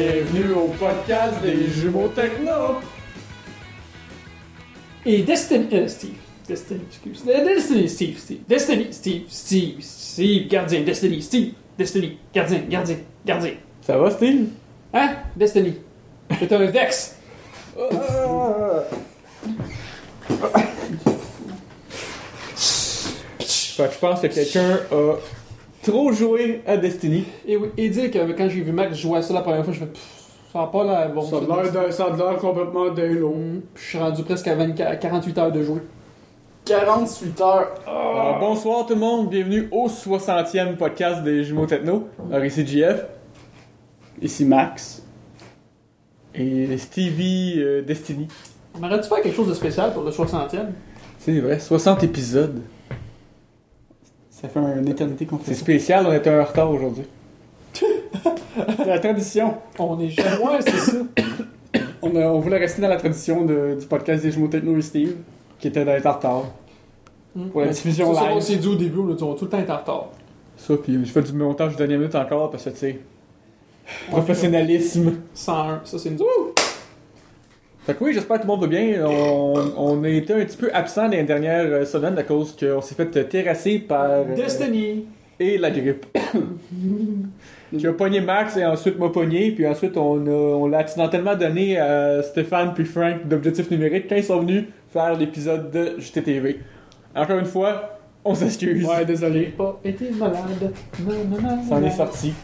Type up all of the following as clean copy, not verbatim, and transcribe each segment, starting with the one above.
Bienvenue au podcast des jumeaux techno. Et Destiny, Steve, gardien, Destiny, gardien. Ça va, Steve? Hein? Destiny. C'est un Vex. Fait que je pense que quelqu'un a trop joué à Destiny. Et dire que quand j'ai vu Max jouer à ça la première fois, je fais ça n'a pas l'air bon. Ça a l'air complètement délo. Puis je suis rendu presque à 48 heures de jouer. 48 heures. Alors, bonsoir tout le monde, bienvenue au 60e podcast des jumeaux techno. Alors ici JF. Ici Max. Et Stevie Destiny. On aurait dû faire quelque chose de spécial pour le 60e. C'est vrai, 60 épisodes. Ça fait une éternité qu'on fait C'est ça. spécial, on était en retard aujourd'hui. C'est la tradition. On est jamais. Ouais, c'est ça. On voulait rester dans la tradition du podcast des jumeaux techno et Steve, qui était d'être en retard. Pour la diffusion Ça, live. on s'est dit au début, on a dit, on va tout le temps être en retard. Ça, puis je fais du montage de dernière minute encore parce que tu sais. Professionnalisme. 101, ça c'est une. Fait que oui, j'espère que tout le monde va bien. On a été un petit peu absent les dernières semaines à cause qu'on s'est fait terrasser par... Destiny. Et la grippe. Qui a pogné Max et ensuite m'a pogné. Puis ensuite, on l'a accidentellement donné à Stéphane puis Frank d'Objectif Numérique quand ils sont venus faire l'épisode de JTTV. Encore une fois, on s'excuse. Ouais, désolé. Pas été malade. Ça en est sorti.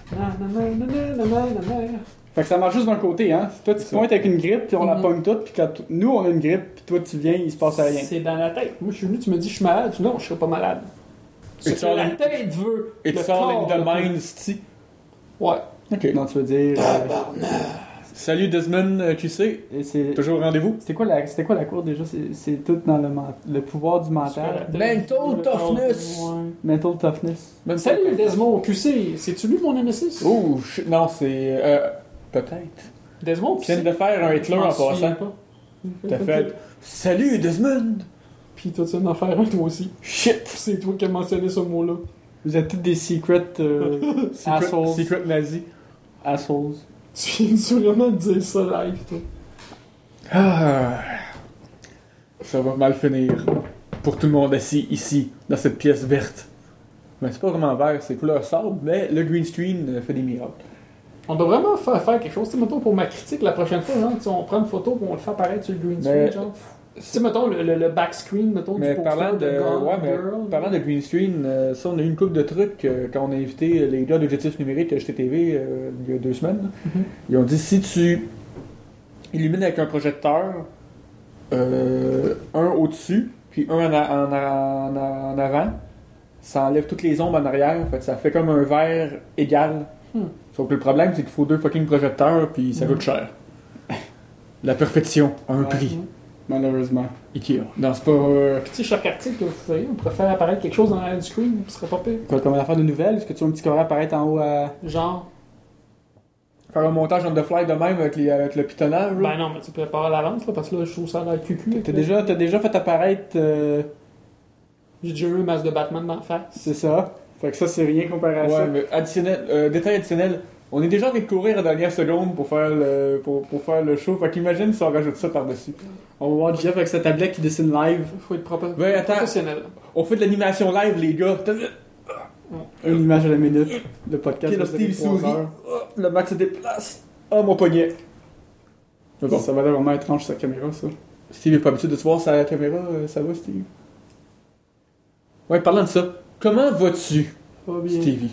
Fait que ça marche juste d'un côté, hein. Toi, tu te pointes avec une grippe, puis on la Mhm. pogne toute, puis quand nous, on a une grippe, puis toi, tu viens, il se passe rien. C'est dans la tête. Moi, je suis venu, tu me dis, je suis malade. Non, je serai pas malade. Et Ce tu que la sors tête veut. Et le tu sors corps in the le peut. mind, sti. Ouais. Ok. Non, tu veux dire... Salut Desmond QC. et c'est... Toujours au rendez-vous. C'était quoi la cour déjà? C'est tout dans le pouvoir du mental. Mental toughness. Ouais. Mental toughness. Même Salut pas- Desmond QC. C'est-tu lui mon Nemesis? Oh, non, c'est... peut-être. Desmond Tu viens QC. de faire un Hitler Je m'en en souviens passant. pas. T'as fait... Salut Desmond. Puis toi, tu viens d'en faire un toi aussi. Shit. C'est toi qui as mentionné ce mot-là. Vous êtes tous des secret assholes. Secret nazi. Assholes. Tu viens vraiment de dire ça live, toi. Ah, ça va mal finir pour tout le monde assis ici, dans cette pièce verte. Mais c'est pas vraiment vert, c'est couleur sable, mais le green screen fait des miracles. On doit vraiment faire quelque chose. Tu sais, mettons, pour ma critique, la prochaine fois, genre, tu sais, on prend une photo et on le fait apparaître sur le green screen, Mais- genre. Tu sais, mettons, le back screen, mettons, Mais du poster Gone Girl. parlant de green screen, ça on a eu une couple de trucs quand on a invité les gars d'Objectif Numérique à JTTV il y a 2 semaines. Mhm. Ils ont dit si tu illumines avec un projecteur, un au-dessus, puis un en avant, ça enlève toutes les ombres en arrière. En fait, ça fait comme un vert égal. Sauf que le problème, c'est qu'il faut 2 fucking projecteurs, puis ça coûte cher. La perfection a un Ouais. prix. Malheureusement. Ikea. Non, c'est pas... Puis, tu sais, chaque article que vous feriez, on pourrait faire apparaître quelque chose dans l'arrière du screen, ce serait pas pire. Quoi, comme une affaire de nouvelles? Est-ce que tu as un petit carré apparaître en haut à... Genre, Faire un montage on the fly de même avec le pitonnage. là. ben non, mais tu prépares à l'avance, là, parce que là, je trouve ça a l'air cucu. T'as déjà fait apparaître... J'ai déjà eu un masque de Batman d'en face. c'est ça. Fait que ça, c'est rien comparé à ça. Ouais, mais additionnel, détail additionnel, on est déjà en train de courir à la dernière seconde pour faire le show. Fait qu'imagine si on rajoute ça par-dessus. On va voir Jeff avec sa tablette qui dessine live. Faut être Ouais, attends. professionnel. On fait de l'animation live, les gars. Une image à la minute. Le podcast. Ok, là, va durer Steve 3 sourit. heures. Oh, le Max se déplace. Oh, mon poignet. Mais bon, Ça va l'air vraiment étrange, sa caméra, ça. Steve est pas habitué de se voir sur la caméra. Ça va, Steve? Ouais, parlant de ça, comment vas-tu, Pas bien. Stevie?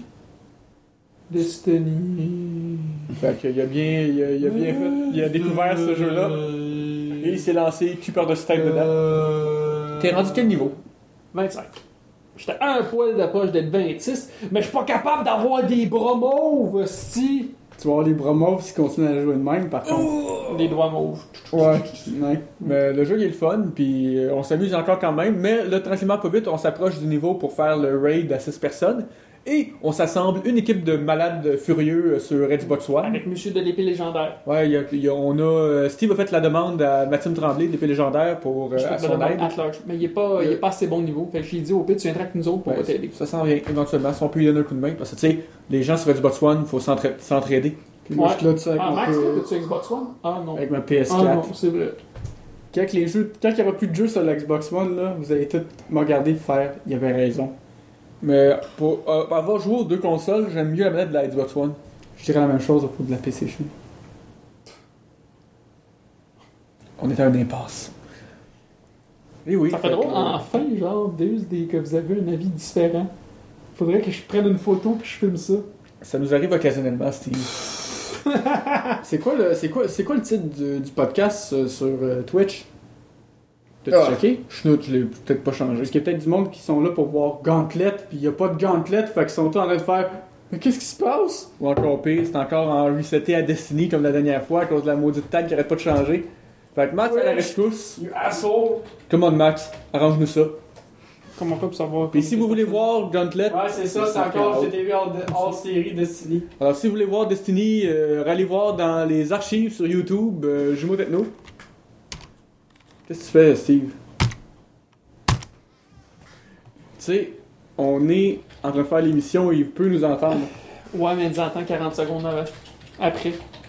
Destiny. Fait qu'il a bien fait. Il a découvert ce jeu-là. Et il s'est lancé cul par-dessus tête dedans. T'es rendu quel niveau? 25. J'étais un poil d'approche d'être 26, mais je suis pas capable d'avoir des bras mauves, si. Tu vas avoir les bras mauves s'ils continuent à jouer de même, par contre. Des doigts mauves. Ouais. Ouais. Mais le jeu il est le fun, puis on s'amuse encore quand même, mais là tranquillement pas vite on s'approche du niveau pour faire le raid à 6 personnes, et on s'assemble une équipe de malades furieux sur Xbox One. Avec Monsieur de l'épée légendaire. Ouais, on a Steve a fait la demande à Maxime Tremblay de l'épée légendaire pour Je à fais son de aide. at large. Mais il est pas assez bon niveau. Fait que j'ai dit au pire, tu viendras avec nous autres pour t'aider. Ça s'en vient éventuellement, si on peut lui donner un coup de main, parce que tu sais, les gens sur Xbox One, il faut s'entraider. Puis moi, je suis là dessus avec, Ah, mon Max, P- toi, t'as-tu Xbox One? Ah non. avec ma Ah PS4. non, c'est vrai. Quand il n'y aura plus de jeux sur l'Xbox One, là, vous allez tous me regarder faire. Il avait raison. Mais pour avoir joué aux deux consoles, j'aime mieux la manette de la Xbox One. Je dirais la même chose au propos de la PlayStation. On est à un impasse. Et oui. Ça fait drôle, enfin, genre, que vous avez un avis différent. Faudrait que je prenne une photo puis je filme ça. Ça nous arrive occasionnellement, Steve. C'est quoi le titre du podcast sur Twitch? T'as-tu Ah. checké? Je l'ai peut-être pas changé. Parce qu'il y a peut-être du monde qui sont là pour voir Gauntlet, puis il n'y a pas de Gauntlet, fait qu'ils sont tous en train de faire mais qu'est-ce qui se passe? Ou encore pire, c'est encore en reseté à Destiny comme la dernière fois à cause de la maudite tag qui arrête pas de changer. Fait que Max, à la rescousse. You asshole! Come on, Max, arrange-nous ça. Comment pas pour savoir? Puis si vous voulez voir Gauntlet. Ouais, c'est ça, c'est encore GTV hors série Destiny. Alors si vous voulez voir Destiny, allez voir dans les archives sur YouTube, Jumeau Techno. Qu'est-ce que tu fais, Steve? Tu sais, on est en train de faire l'émission et il peut nous entendre. Ouais, mais dis-en 40 secondes après.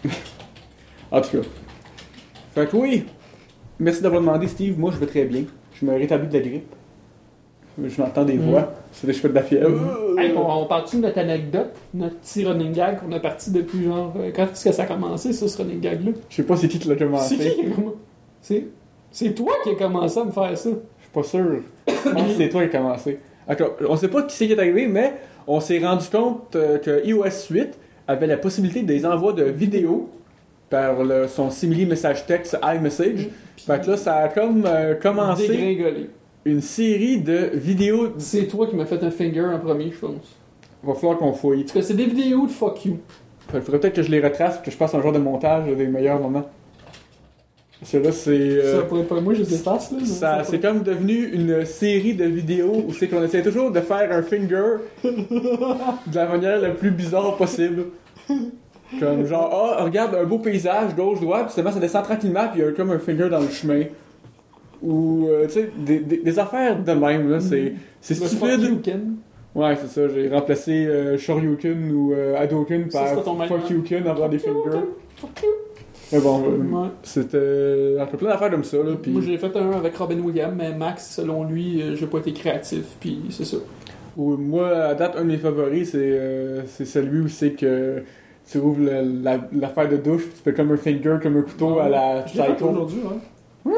En tout cas. Fait que oui, merci d'avoir demandé, Steve. Moi, je vais très bien. Je me rétablis de la grippe. Je m'entends des voix. C'est des cheveux de la fièvre. Hey, on parle-tu de notre anecdote, notre petit running gag qu'on a parti depuis genre. Quand est-ce que ça a commencé, ça, ce running gag-là? Je sais pas c'est qui qui l'a commencé. C'est qui qui a commencé? C'est toi qui as commencé à me faire ça. Je suis pas sûr. Je pense que c'est toi qui as commencé. D'accord. On sait pas qui c'est qui est arrivé, mais on s'est rendu compte que iOS 8 avait la possibilité des envois de vidéos par son simili message texte iMessage. Fait que là, ça a comme commencé Dégringolé. une série de vidéos. C'est toi qui m'as fait un finger en premier, je pense. Il va falloir qu'on fouille. Parce que c'est des vidéos de fuck you. Il faudrait peut-être que je les retrace, que je fasse un genre de montage des meilleurs moments. Parce que là, c'est. Ça pourrait pas. Moi, je les efface, là. Ça, c'est comme devenu une série de vidéos où c'est qu'on essaie toujours de faire un finger de la manière la plus bizarre possible. Comme genre, regarde un beau paysage, gauche, droite, puis seulement ça descend tranquillement, puis il y a comme un finger dans le chemin. Ou, tu sais, des affaires de même, là, c'est Le fuck you, stupide. Ken. Ouais, c'est ça, j'ai remplacé Shoryuken ou Hadouken Ça, par c'est ton meilleur. Fuck You Ken en faisant des fingers. Fuck you. Mais bon, Ouais. c'était un peu plein d'affaires comme ça, là, puis... Moi, j'ai fait un avec Robin Williams, mais Max, selon lui, j'ai pas été créatif, puis c'est ça. Ou moi, à date, un de mes favoris, c'est celui où c'est que tu ouvres l'affaire de douche, puis tu fais comme un finger, comme un couteau à la Je l'ai fait Psycho. aujourd'hui, ouais.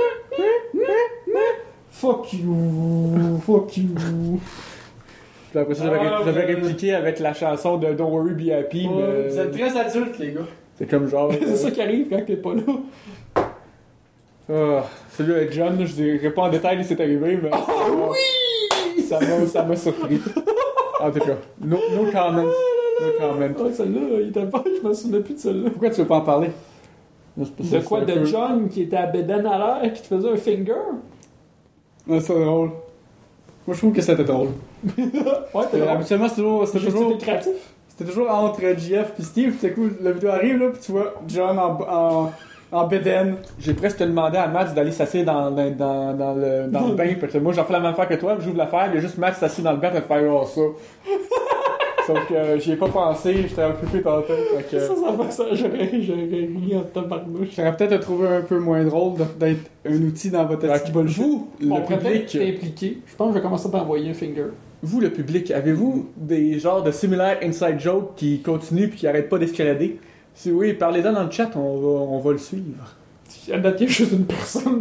Fuck you, fuck you. Puis après ça, j'avais répliqué avec la chanson de Don't Worry Be Happy, mais Vous êtes très adultes, les gars. c'est comme genre... C'est ça qui arrive quand t'es pas là. Celui avec John, là, je dirais pas en détail où c'est arrivé, mais... Oh oui! Ça m'a surpris. En tout cas, no comment. No comment. Ah, celle-là, il était pas, je me souviens plus de celle-là. Pourquoi tu veux pas en parler? Non, c'est pas ça, De quoi? c'est un De peu- John qui était à Bédane à l'air, qui te faisait un finger? Ouais, c'est drôle. Moi, je trouve que c'était drôle. Ouais, t'es drôle. Habituellement, c'était toujours C'était créatif. C'était toujours entre JF et Steve, puis tout à coup, la vidéo arrive, là, puis tu vois John en bédaine. J'ai presque demandé à Max d'aller s'asseoir dans le bain, parce que moi j'en fais la même affaire que toi, puis j'ouvre l'affaire, il y a juste Max assis dans le bain à faire ça. Sauf que j'y ai pas pensé, j'étais occupé tantôt. Fait que... Ça, j'aurais ri en tabarnouche. J'aurais peut-être trouvé un peu moins drôle d'être un outil dans votre Fait petit que bullshit. vous, On le pourrait peut-être public, t'impliquer. Je pense que je vais commencer par envoyer un finger. vous le public, avez-vous des genres de similaires inside jokes qui continuent puis qui arrêtent pas d'escalader? Si oui, parlez-en dans le chat, on va le suivre. À date, il y a juste une personne.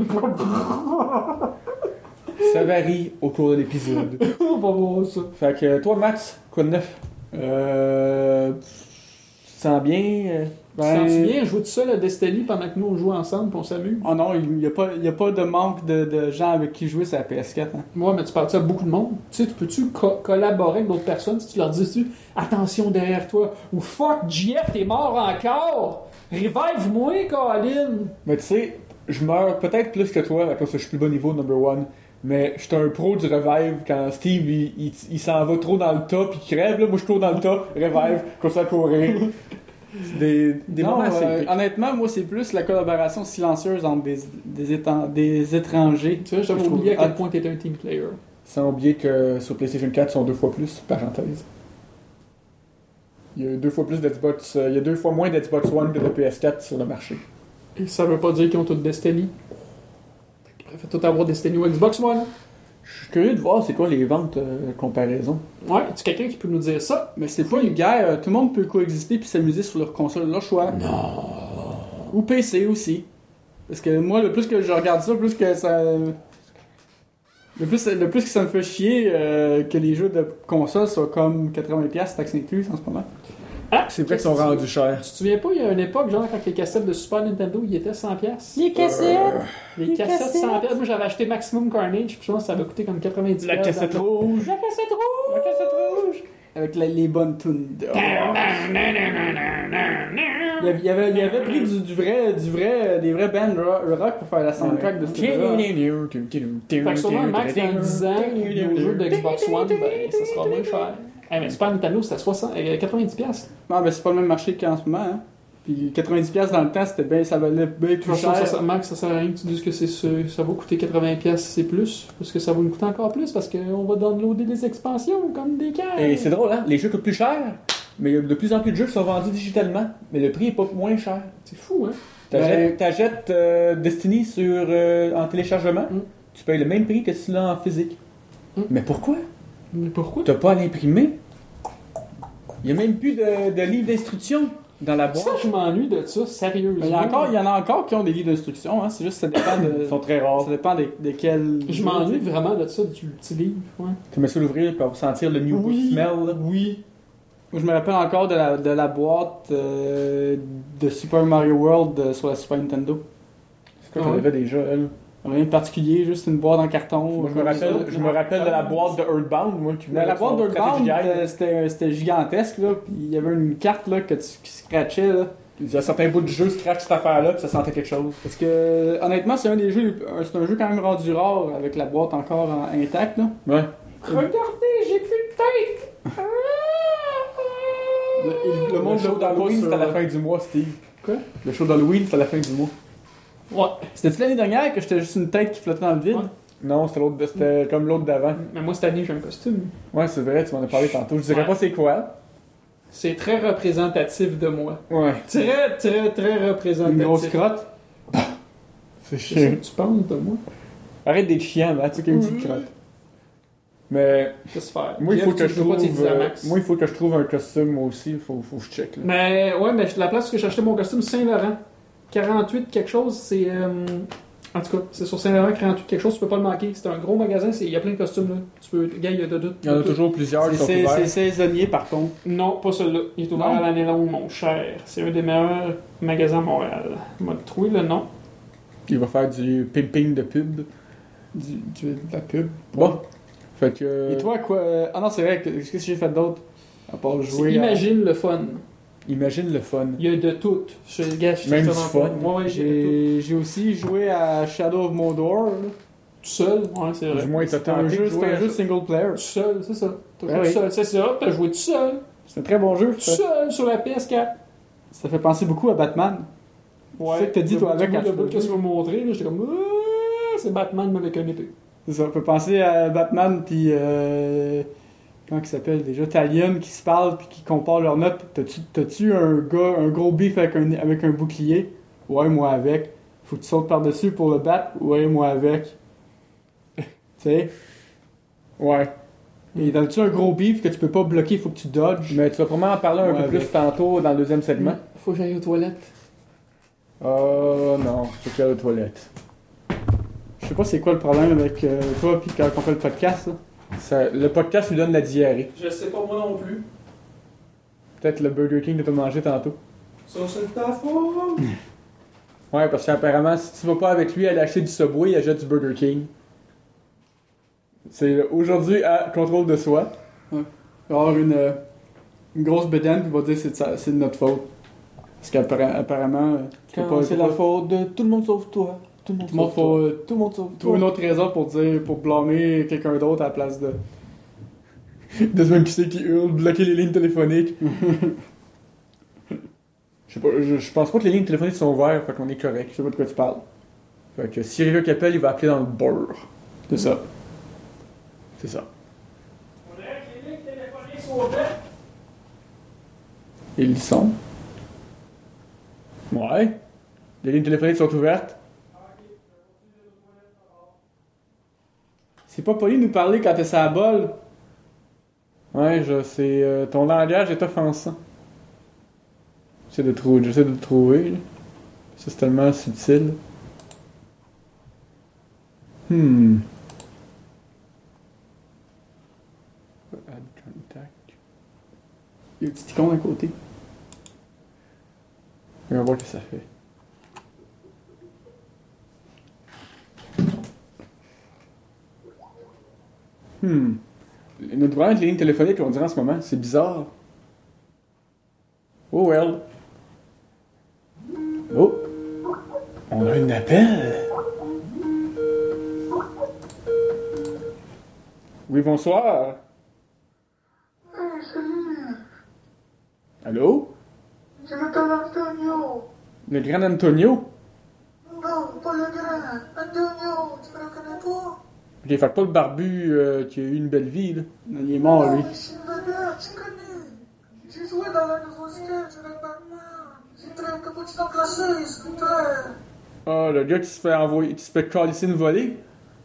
Ça varie au cours de l'épisode. On va voir ça. Fait que toi, Max, quoi de neuf? Tu te sens bien? Tu te sens bien jouer tout seul à Destiny pendant que nous on joue ensemble et on s'amuse? Oh non, il n'y a pas de manque de gens avec qui jouer sur la PS4. Hein. Ouais, mais tu parles à beaucoup de monde. Tu sais, tu peux-tu collaborer avec d'autres personnes si tu leur dis attention derrière toi ou fuck JF, t'es mort encore! Revive-moi, Colin! Mais tu sais, je meurs peut-être plus que toi à cause que je suis plus bas niveau number one. Mais je suis un pro du revive quand Steve il s'en va trop dans le tas puis il crève. Là, moi je cours dans le tas, revive, continue à courir. C'est des Non, moments assez épiques. honnêtement, moi, c'est plus la collaboration silencieuse entre des étrangers. Tu vois, j'avais Je trouve- oublié à quel point t'étais un team player. Sans oublier que sur PlayStation 4, ils sont 2 fois plus, parenthèse. Il y a 2 fois plus d'Xbox. Il y a 2 fois moins d'Xbox One que de PS4 sur le marché. Et ça veut pas dire qu'ils ont tout Destiny. Ils préfèrent tout avoir Destiny ou Xbox One. Je suis curieux de voir c'est quoi les ventes comparaison. Ouais, tu quelqu'un qui peut nous dire ça? Mais c'est pas une guerre. Tout le monde peut coexister puis s'amuser sur leur console, leur choix. Non. Ou PC aussi. Parce que moi, le plus que je regarde ça, plus que ça... Le plus que ça me fait chier que les jeux de console soient comme 80$ taxes incluses en ce moment. Ah, C'est vrai qu'ils sont rendus chers. Tu te souviens pas, il y a une époque, genre, quand les cassettes de Super Nintendo, ils étaient 100$? Les cassettes! Les cassettes 100$. Moi, j'avais acheté Maximum Carnage, puis je pense que ça avait coûté comme 90$. La cassette rouge! La cassette rouge! La cassette rouge! Avec les bonnes tunes. Il avait pris des vrais bands rock pour faire la soundtrack de ce jeu-là. Fait que sûrement, Max, dans 10 ans, nos jeux de Xbox One, ben, ça sera moins cher. Hey, mais Super Nintendo, c'était 90$. Non, mais c'est pas le même marché qu'en ce moment. Hein. Puis 90$ dans le temps, c'était bien, ça valait bien plus cher. Max, ça sert à rien que tu dises que ça va coûter 80$, c'est plus. Parce que ça va nous coûter encore plus, parce qu'on va downloader des expansions comme des cartes. Et c'est drôle, hein? Les jeux coûtent plus cher, mais il y a de plus en plus de jeux qui sont vendus digitalement, mais le prix est pas moins cher. C'est fou, hein? T'achètes Destiny en téléchargement, tu payes le même prix que si tu l'as en physique. Mais pourquoi? Mais pourquoi? T'as pas à l'imprimer? Il y a même plus de livre d'instruction dans la boîte. Ça, je m'ennuie de ça, sérieusement. Il y en a encore qui ont des livres d'instruction, hein. C'est juste que ça dépend de. Ils sont très rares. Ça dépend desquels. Je m'ennuie vraiment de ça, du petit livre. Ouais. Tu mets ça l'ouvrir pour sentir le new book smell. Là. Oui. Moi, je me rappelle encore de la boîte de Super Mario World sur la Super Nintendo. C'est quoi qu'on avait déjà, elle? Rien de particulier, juste une boîte en carton. Moi, je me rappelle de la boîte de Earthbound, moi, qui la boîte d'Earthbound, c'était gigantesque, là. Puis il y avait une carte là, qui scratchait, là. Il y a certains bouts de jeu scratch cette affaire-là, puis ça sentait quelque chose. Parce que, honnêtement, c'est un jeu quand même rendu rare, avec la boîte encore intacte, là. Ouais. Regardez, j'ai plus de tête! Le monde show d'Halloween, c'est à la fin du mois, Steve. Quoi? Le show d'Halloween, c'est à la fin du mois. Ouais. C'était-tu l'année dernière que j'étais juste une tête qui flottait dans le vide? Ouais. Non, c'était comme l'autre d'avant. Mais moi, cette année, j'ai un costume. Ouais, c'est vrai, tu m'en as parlé tantôt. Je dirais pas c'est quoi. C'est très représentatif de moi. Ouais. Très, très, très représentatif. Une grosse crotte? C'est C'est ça chiant. que tu penses de moi? Arrête d'être chiant, là, tu sais, une petite crotte. Mais Qu'est-ce que faire? moi, il faut Jeff, que tu je peux pas trouve. t'aider à Max. Moi, il faut que je trouve un costume, moi aussi. Il faut que je check, là. Mais ouais, mais la place où j'ai acheté mon costume, Saint-Laurent. 48 quelque chose, c'est... En tout cas, c'est sur Saint-Laurent, 48 quelque chose, tu peux pas le manquer. C'est un gros magasin, il y a plein de costumes là. Tu peux... Gars, il y a de doute. Il y en a toujours plusieurs qui sont ouverts. C'est saisonnier, par contre. Non, pas celui-là. Il est ouvert Non. à l'année longue, mon cher. C'est un des meilleurs magasins à Montréal. On va te trouver le nom. Il va faire du pimping de pub. De la pub. Bon. Fait que. Et toi, quoi? Ah non, c'est vrai, qu'est-ce que j'ai fait d'autre? À part jouer. Imagine le fun. Imagine le fun. Il y a de tout. Même du fun. Ouais, J'ai aussi joué à Shadow of Mordor. Là. Tout seul, ouais, c'est vrai. Du moins, t'as C'était un tenté de jeu, jouer à single player. Tout seul, c'est ça. T'as Ben joué oui. tout seul, c'est ça. T'as joué tout seul. C'est un très bon jeu. Tout seul sur la PS4. Ça fait penser beaucoup à Batman. Ouais. C'est ça que t'as dit, toi, avec, quand le tu bout l'as que vu. tu m'as montré, là, j'étais comme ah, c'est Batman mais avec un épée. C'est ça, on peut penser à Batman puis comment il s'appelle déjà? Talion qui se parlent puis qui comparent leurs notes. T'as-tu un gros beef avec un bouclier? Ouais, moi avec. Faut que tu sautes par-dessus pour le battre? Ouais, moi avec. Tu sais? Ouais. Et t'as-tu un gros beef que tu peux pas bloquer, faut que tu dodges? Mais tu vas probablement en parler un Ouais, peu plus avec. tantôt dans le deuxième segment. Faut que j'aille aux toilettes. Oh non, faut qu'il y ait aux toilettes. Je sais pas c'est quoi le problème avec toi puis quand on fait le podcast. Là. Le podcast lui donne la diarrhée. Je sais pas moi non plus. Peut-être le Burger King que t'as mangé tantôt. Ça, c'est ta faute. Ouais, parce qu'apparemment, si tu vas pas avec lui aller acheter du Subway, il achète du Burger King. C'est aujourd'hui à contrôle de soi. Il va y avoir une grosse bédaine qui va dire c'est de notre faute. Parce qu'apparemment, tu peux pas. c'est la faute de tout le monde sauf toi. Tout le monde Tout le monde sauf toi. faut Tout le monde sauf toi. trouver une autre raison pour blâmer quelqu'un d'autre à la place de. De ce même qui sait qui hurle, bloquer les lignes téléphoniques. Je sais pas, je pense pas que les lignes téléphoniques sont ouvertes, fait qu'on est correct. Je sais pas de quoi tu parles. Fait que si quelqu'un qui appelle, il va appeler dans le beurre. C'est ça. C'est ça. On dirait que les lignes téléphoniques sont ouvertes. Ils le sont. Ouais. Les lignes téléphoniques sont ouvertes. C'est pas poli de nous parler quand t'es sur la bol. Ouais, c'est ton langage est offensant. J'essaie de trouver. Là. Ça, c'est tellement subtil. Add contact. Il y a un petit icône à côté. On va voir ce que ça fait. Notre problème avec les lignes téléphoniques, on dirait en ce moment, c'est bizarre. Oh well. Oh! On a un appel! Oui, bonsoir. Hey, salut! Allô? Je m'appelle Antonio. Le grand Antonio? Non, pas le grand. Antonio, tu me reconnais pas? Ok, fait pas le barbu qui a eu une belle vie, là. Il est mort, lui. Je suis une vedette, tu connais. J'ai joué dans la nouveau sketch avec Batman. J'ai pris un cappuccino glacé, s'il vous plaît. Ah, le gars qui se fait calisser une volée?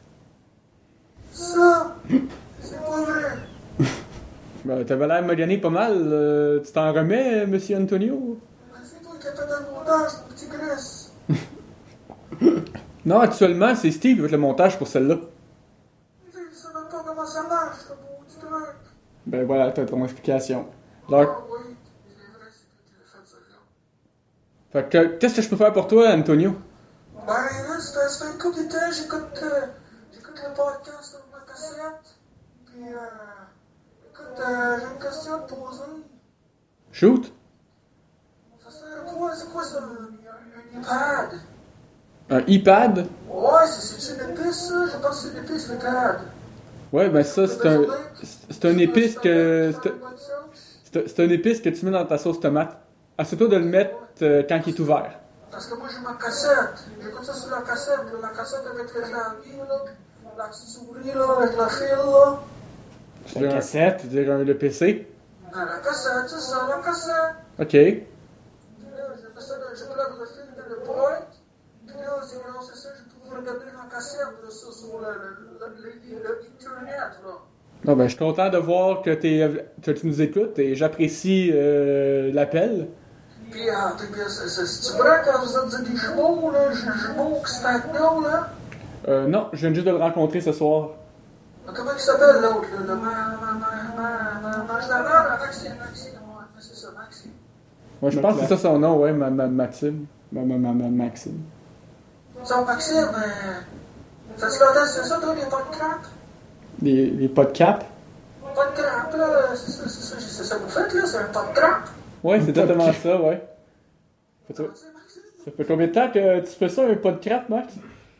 Ça, c'est pas vrai. Ben, t'avais l'air magané pas mal. Tu t'en remets, monsieur Antonio? C'est toi qui as fait un montage, mon petit Graisse. Non, actuellement, c'est Steve qui fait le montage pour celle-là. Je sais même pas comment ça marche, ce beau petit truc. Ben voilà, t'as ton explication. Ah Alors, oui, c'est vrai, c'est toi qui l'as fait, ça. fait que, qu'est-ce que je peux faire pour toi, Antonio? Ben là, ça fait une couple de temps, j'écoute le podcast sur ma cassette. Puis, écoute, j'ai une question à te poser. Shoot? Ça sert à quoi? C'est quoi ça? Un iPad? Un iPad? Ouais, c'est une épice, ça? Je pense que c'est une épice, l'iPad. Ouais, ben ça, c'est un épice que... C'est un épice que tu mets dans ta sauce tomate. Assure-toi de le mettre quand il est ouvert. Parce que moi, j'ai ma cassette. J'écoute ça sur la cassette, là. La cassette avec le clavier, là. La petite souris, là, avec la file, là. Tu veux cassette? Tu veux dire le PC? Ah, la cassette, c'est ça, la cassette. Ok. Puis là, je plug le fil de le pointe. Puis là, si on lance ça, je peux regarder la cassette, là, ça, sur l'Internet, là. Non, ben, je suis content de voir que tu nous écoutes et j'apprécie l'appel. Puis, c'est vrai quand vous êtes des jumeaux, là, jumeaux qui se fait là? Non, je viens juste de le rencontrer ce soir. Comment il s'appelle l'autre, là? Le Mange-la-Mère, Maxime, ouais, c'est ça, Maxime. Ouais, je pense que c'est ça son nom, ouais, Maxime. Maxime. Ça, Maxime, ça se fait, c'est ça, toi, les pas de crap? Les pas de cap? Pas de crap, là, c'est ça que vous faites, là, c'est un pas de crap. Ouais, c'est exactement ça, ouais. Comment tu dis, Maxime? Ça fait combien de temps que tu fais ça, un pas de crap, Max?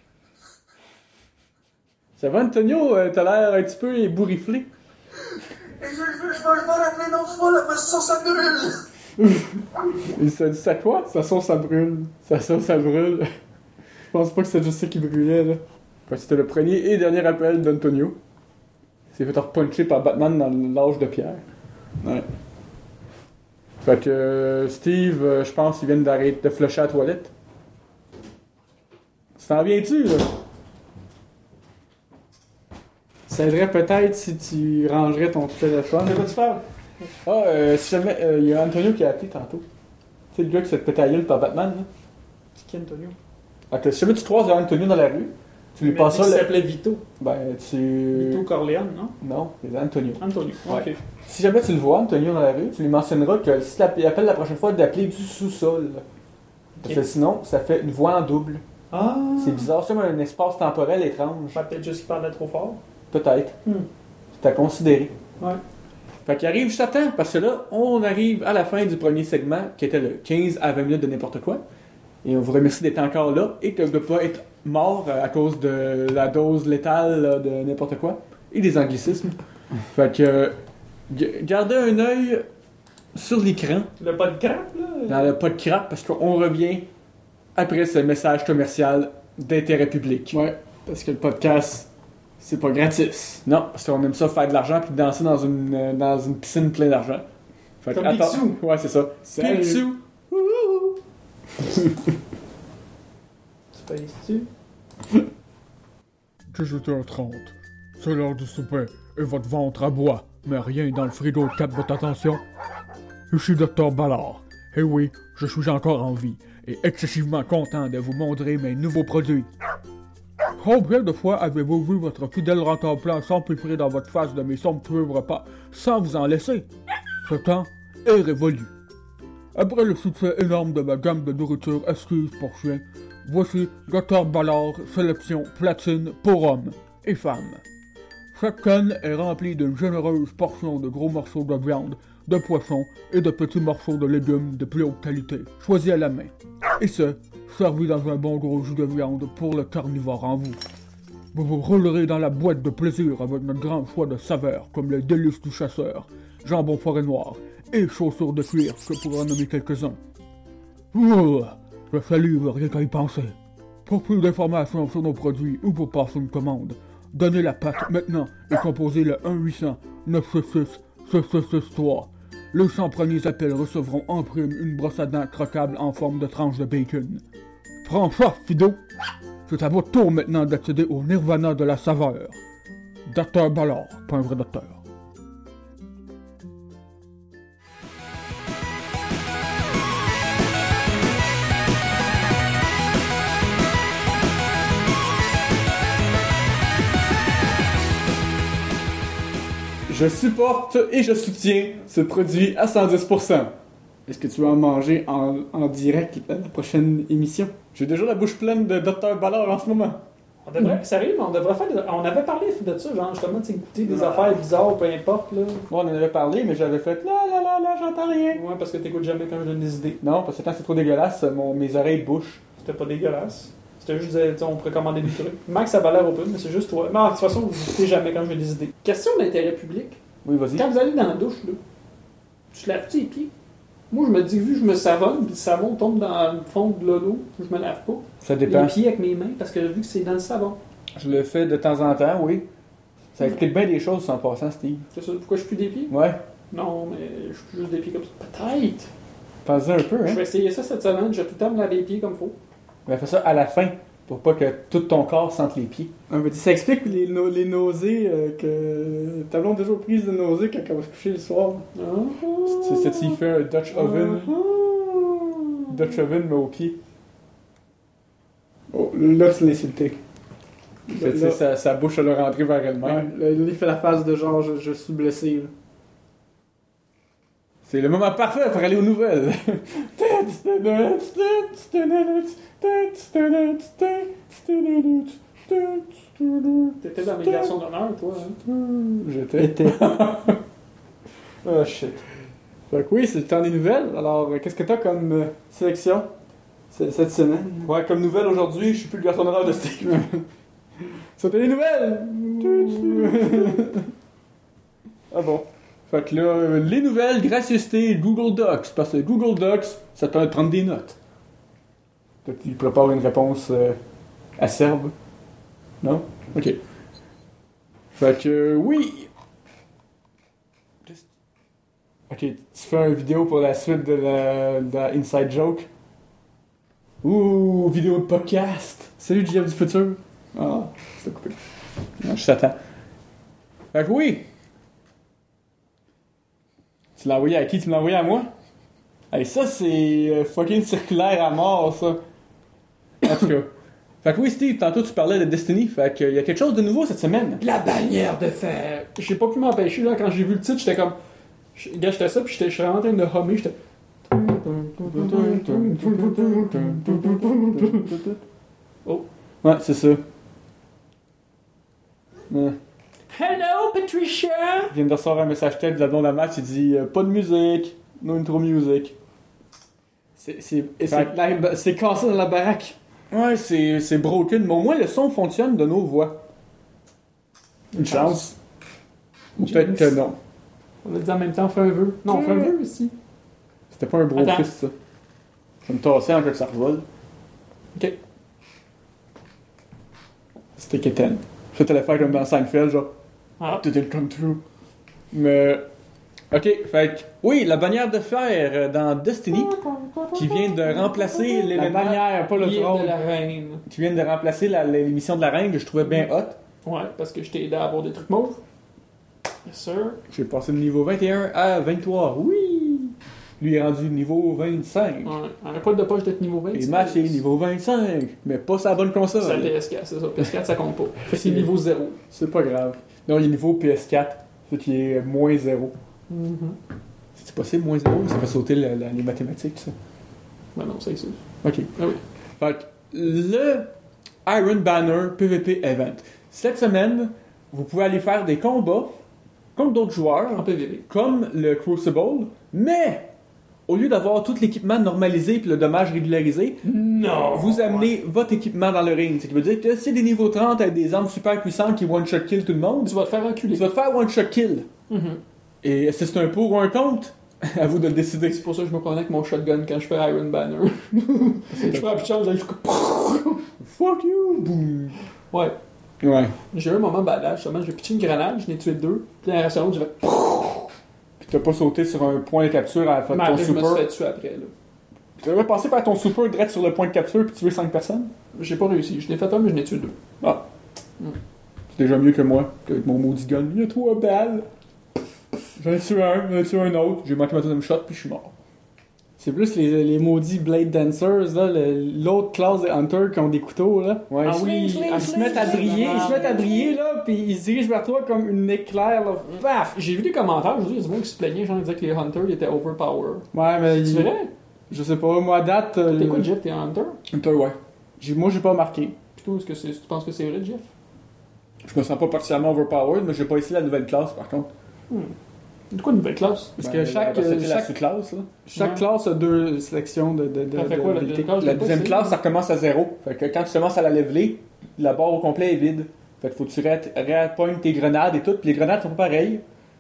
Ça va, Antonio? T'as l'air un petit peu ébourifflé. Et je vais rappeler une autre fois, là, ma sauce à brûle. Il s'est dit ça quoi? Sa sauce, ça brûle. Sa sauce, ça brûle. Je pense pas que c'était juste ça qui brûlait, là. Fait que c'était le premier et dernier appel d'Antonio. Il s'est fait repuncher par Batman dans l'âge de pierre. Ouais. Fait que Steve, je pense qu'il vient d'arrêter de flusher à la toilette. Tu t'en viens-tu, là? Ça aiderait peut-être si tu rangerais ton téléphone. De quoi tu parles? Ah, si jamais, il y a Antonio qui a appelé tantôt. Tu sais, le gars qui s'est fait péter la gueule par Batman, là. C'est qui, Antonio? Fait que si jamais tu croises Antonio dans la rue, tu lui passes ça, Il là. s'appelait Vito. Ben, tu... Vito Corleone, non? Non, c'est Antonio. Antonio. Ouais. Ok. Si jamais tu le vois, Antonio, dans la rue, tu lui mentionneras que si il appelle la prochaine fois, d'appeler du sous-sol. Parce que sinon, ça fait une voix en double. Ah! C'est bizarre, c'est comme un espace temporel étrange. Peut-être juste qu'il parlait trop fort. Peut-être. Hmm. C'est à considérer. Ouais. Fait qu'il arrive juste à temps, parce que là, on arrive à la fin du premier segment, qui était le 15 à 20 minutes de n'importe quoi. Et on vous remercie d'être encore là, et de ne pas être mort à cause de la dose létale là, de n'importe quoi, et des anglicismes. Fait que, gardez un œil sur l'écran, Le pas de crap, là? dans le pas de crap, parce qu'on revient après ce message commercial d'intérêt public. Ouais, parce que le podcast, c'est pas gratis. Non, parce qu'on aime ça faire de l'argent puis danser dans une piscine pleine d'argent. Fait Comme que, attends. Picsou. Ouais, c'est ça. Salut. Picsou. Wouhou. Space-tu? 18h30. C'est l'heure du souper et votre ventre aboie, mais rien dans le frigo capte votre attention. Je suis Dr Ballard. Et oui, je suis encore en vie et excessivement content de vous montrer mes nouveaux produits. Combien de fois avez-vous vu votre fidèle rentre-plat s'empiffrer dans votre face de mes somptueux repas sans vous en laisser? Ce temps est révolu. Après le succès énorme de ma gamme de nourriture exquise pour chiens, voici Dr Ballard Sélection Platine pour hommes et femmes. Chaque canne est remplie d'une généreuse portion de gros morceaux de viande, de poisson et de petits morceaux de légumes de plus haute qualité, choisis à la main. Et ce, servi dans un bon gros jus de viande pour le carnivore en vous. Vous vous roulerez dans la boîte de plaisir avec notre grand choix de saveurs comme le délice du chasseur, jambon forêt noir et chaussures de cuir que pour en nommer quelques-uns. Ouh, je salive rien qu'à y penser. Pour plus d'informations sur nos produits ou pour passer une commande, donnez la patte maintenant et composez le 1-800-966-6663. Les 100 premiers appels recevront en prime une brosse à dents croquable en forme de tranche de bacon. Prends ça, Fido! C'est à votre tour maintenant d'accéder au nirvana de la saveur. Dr Ballard, pas un vrai docteur. Je supporte et je soutiens ce produit à 110%. Est-ce que tu vas en manger en direct la prochaine émission? J'ai déjà la bouche pleine de Dr Ballard en ce moment. On devrait, sérieux, mais on devrait faire on avait parlé de ça, genre justement, tu sais, goûter des affaires bizarres, peu importe, là. Moi, on en avait parlé, mais j'avais fait là, j'entends rien. Ouais, parce que t'écoutes jamais quand je donne des idées. Non, parce que quand c'est trop dégueulasse, mes oreilles bouchent. C'était pas dégueulasse. C'était juste, tu sais, on pourrait commander des trucs. Max, ça va l'air open, mais c'est juste toi. Mais de toute façon, vous écoutez jamais quand j'ai des idées. Question d'intérêt public. Oui, vas-y. Quand vous allez dans la douche, là, tu te laves-tu les pieds? Moi, je me dis, vu que je me savonne, puis le savon tombe dans le fond de l'eau, je me lave pas. Ça dépend. Les pieds avec mes mains, parce que vu que c'est dans le savon. Je le fais de temps en temps, oui. Ça explique bien des choses en passant, Steve. C'est ça, pourquoi je pue des pieds? Ouais. Non, mais je pue juste des pieds comme ça. Peut-être. Pense-y un peu, Je hein. vais essayer ça cette semaine, je vais tout le temps me laver les pieds comme faut. Mais fais ça à la fin, pour pas que tout ton corps sente les pieds. Ça explique les nausées que ta blonde a toujours prise de nausées quand elle va se coucher le soir. C'est ça, tu fais un Dutch oven. Dutch oven, mais au pied. Oh, là, tu l'as insulté. Tu sais, sa bouche, elle a rentré vers Ouais, elle-même. là, il fait la face de genre, je suis blessé. Là. C'est le moment parfait pour aller aux nouvelles. T'étais dans mes garçons d'honneur, toi. Hein? J'étais. Oh shit. Fait que oui, c'est le temps des nouvelles. Alors, qu'est-ce que t'as comme sélection cette semaine? Ouais, comme nouvelle aujourd'hui, je suis plus le garçon d'honneur de Steve. C'était les nouvelles! Ah bon. Fait que là, les nouvelles, gracieuseté, Google Docs. Parce que Google Docs, ça te permet de prendre des notes. Fait que tu prépares une réponse acerbe. Non? Ok. Fait que oui. Ok, tu fais une vidéo pour la suite de la Inside Joke. Ouh, vidéo de podcast. Salut JF du futur. Ah, c'est coupé. Non, je t'attends. Fait que oui. Tu l'as envoyé à qui? Tu me l'as envoyé à moi? Hey, ça, c'est fucking circulaire à mort, ça. En tout cas. Fait que oui, Steve, tantôt tu parlais de Destiny. Fait qu'il y a quelque chose de nouveau cette semaine. La bannière de fer! J'ai pas pu m'empêcher, là, quand j'ai vu le titre, j'étais comme... J'étais ça, puis je suis vraiment en train de hummer, j'étais... Oh. Ouais, c'est ça. Ouais. Hello, Patricia! Je viens de recevoir un message tête de la blonde à Max, il dit pas de musique, no intro music. C'est cassé dans la baraque. Ouais, c'est broken, mais au moins le son fonctionne de nos voix. Une chance. Ou peut-être que non. On a dit en même temps, on fait un vœu. Non, on fait un vœu aussi. C'était pas un bro Attends. fist, ça. Je vais me tasser en que ça revole. Ok. C'était quétaine. Je te le faire comme dans Seinfeld, genre. Ah. Did it come true? Mais. Ok, fait que, oui, la bannière de fer dans Destiny, qui vient de remplacer La l'élément, bannière, pas le Livre trône. de la reine. qui vient de remplacer l'émission de la reine, que je trouvais bien hot. Ouais, parce que je t'ai aidé à avoir des trucs mauves. Bien sûr. J'ai passé de niveau 21 à 23, oui! Lui est rendu niveau 25. Ouais. On n'a pas de poche d'être niveau 20. Et Match est niveau 25, mais pas sa bonne console. C'est PS4, c'est ça. PS4, ça compte pas. C'est niveau 0. C'est pas grave. Non, il est niveau PS4, ce qui est moins 0. C'est possible, moins 0? Ça fait sauter les mathématiques, ça. Ben non, c'est sûr. Ok. Ah oui. Fait que le Iron Banner PvP Event. Cette semaine, vous pouvez aller faire des combats contre d'autres joueurs, En PVP. comme le Crucible, mais au lieu d'avoir tout l'équipement normalisé et le dommage régularisé, Non! vous amenez votre équipement dans le ring. Ce qui veut dire que c'est des niveaux 30 avec des armes super puissantes qui one-shot kill tout le monde. Tu vas te faire enculer. Tu vas te faire one-shot kill. Mhm. Et est-ce que c'est un pour ou un contre? À vous de le décider. C'est pour ça que je me promène avec mon shotgun quand je fais Iron Banner. Je frappe une chance, je Fuck you! Boum. Ouais. Ouais. J'ai eu un moment badass, justement, j'ai pitché une grenade, je n'ai tué 2. Puis dans la seconde, j'ai fait. Puis t'as pas sauté sur un point de capture à faire Mais ton après, je me suis super. fait tuer après, là. Tu devrais passer faire ton super direct sur le point de capture puis tuer 5 personnes? J'ai pas réussi. Je l'ai fait un, mais je n'ai tué 2. Ah. C'est déjà mieux que moi, avec mon maudit gun. Il y a 3 balles. J'en ai tué un autre. J'ai manqué ma deuxième shot puis je suis mort. C'est plus les maudits Blade Dancers, là, l'autre classe de Hunter qui ont des couteaux, là. Ouais, Ah je- oui, Ils se mettent à briller, là, puis ils se dirigent vers toi comme une éclair, là. Paf! J'ai vu des commentaires, je dis, il y a du monde qui se plaignait, genre, ils disaient que les Hunters ils étaient overpowered. Ouais, mais C'est vrai? je sais pas, moi à date, T'es quoi, Jeff? T'es un Hunter? Hunter, ouais. moi j'ai pas marqué. Puis toi, est-ce que tu penses que c'est vrai, Jeff? Je me sens pas particulièrement overpowered, mais j'ai pas essayé la nouvelle classe par contre. De quoi une nouvelle classe? Parce Ben, que chaque c'était la sous-classe, là. chaque classe a 2 sections de Ça fait quoi, la d'habilité. deuxième classe? La J'ai pas deuxième essayé. classe, ça recommence à 0. Fait que quand tu commences à la leveler, la barre au complet est vide. Fait que faut que tu réappoignes tes grenades et tout. Puis les grenades sont pas pareilles.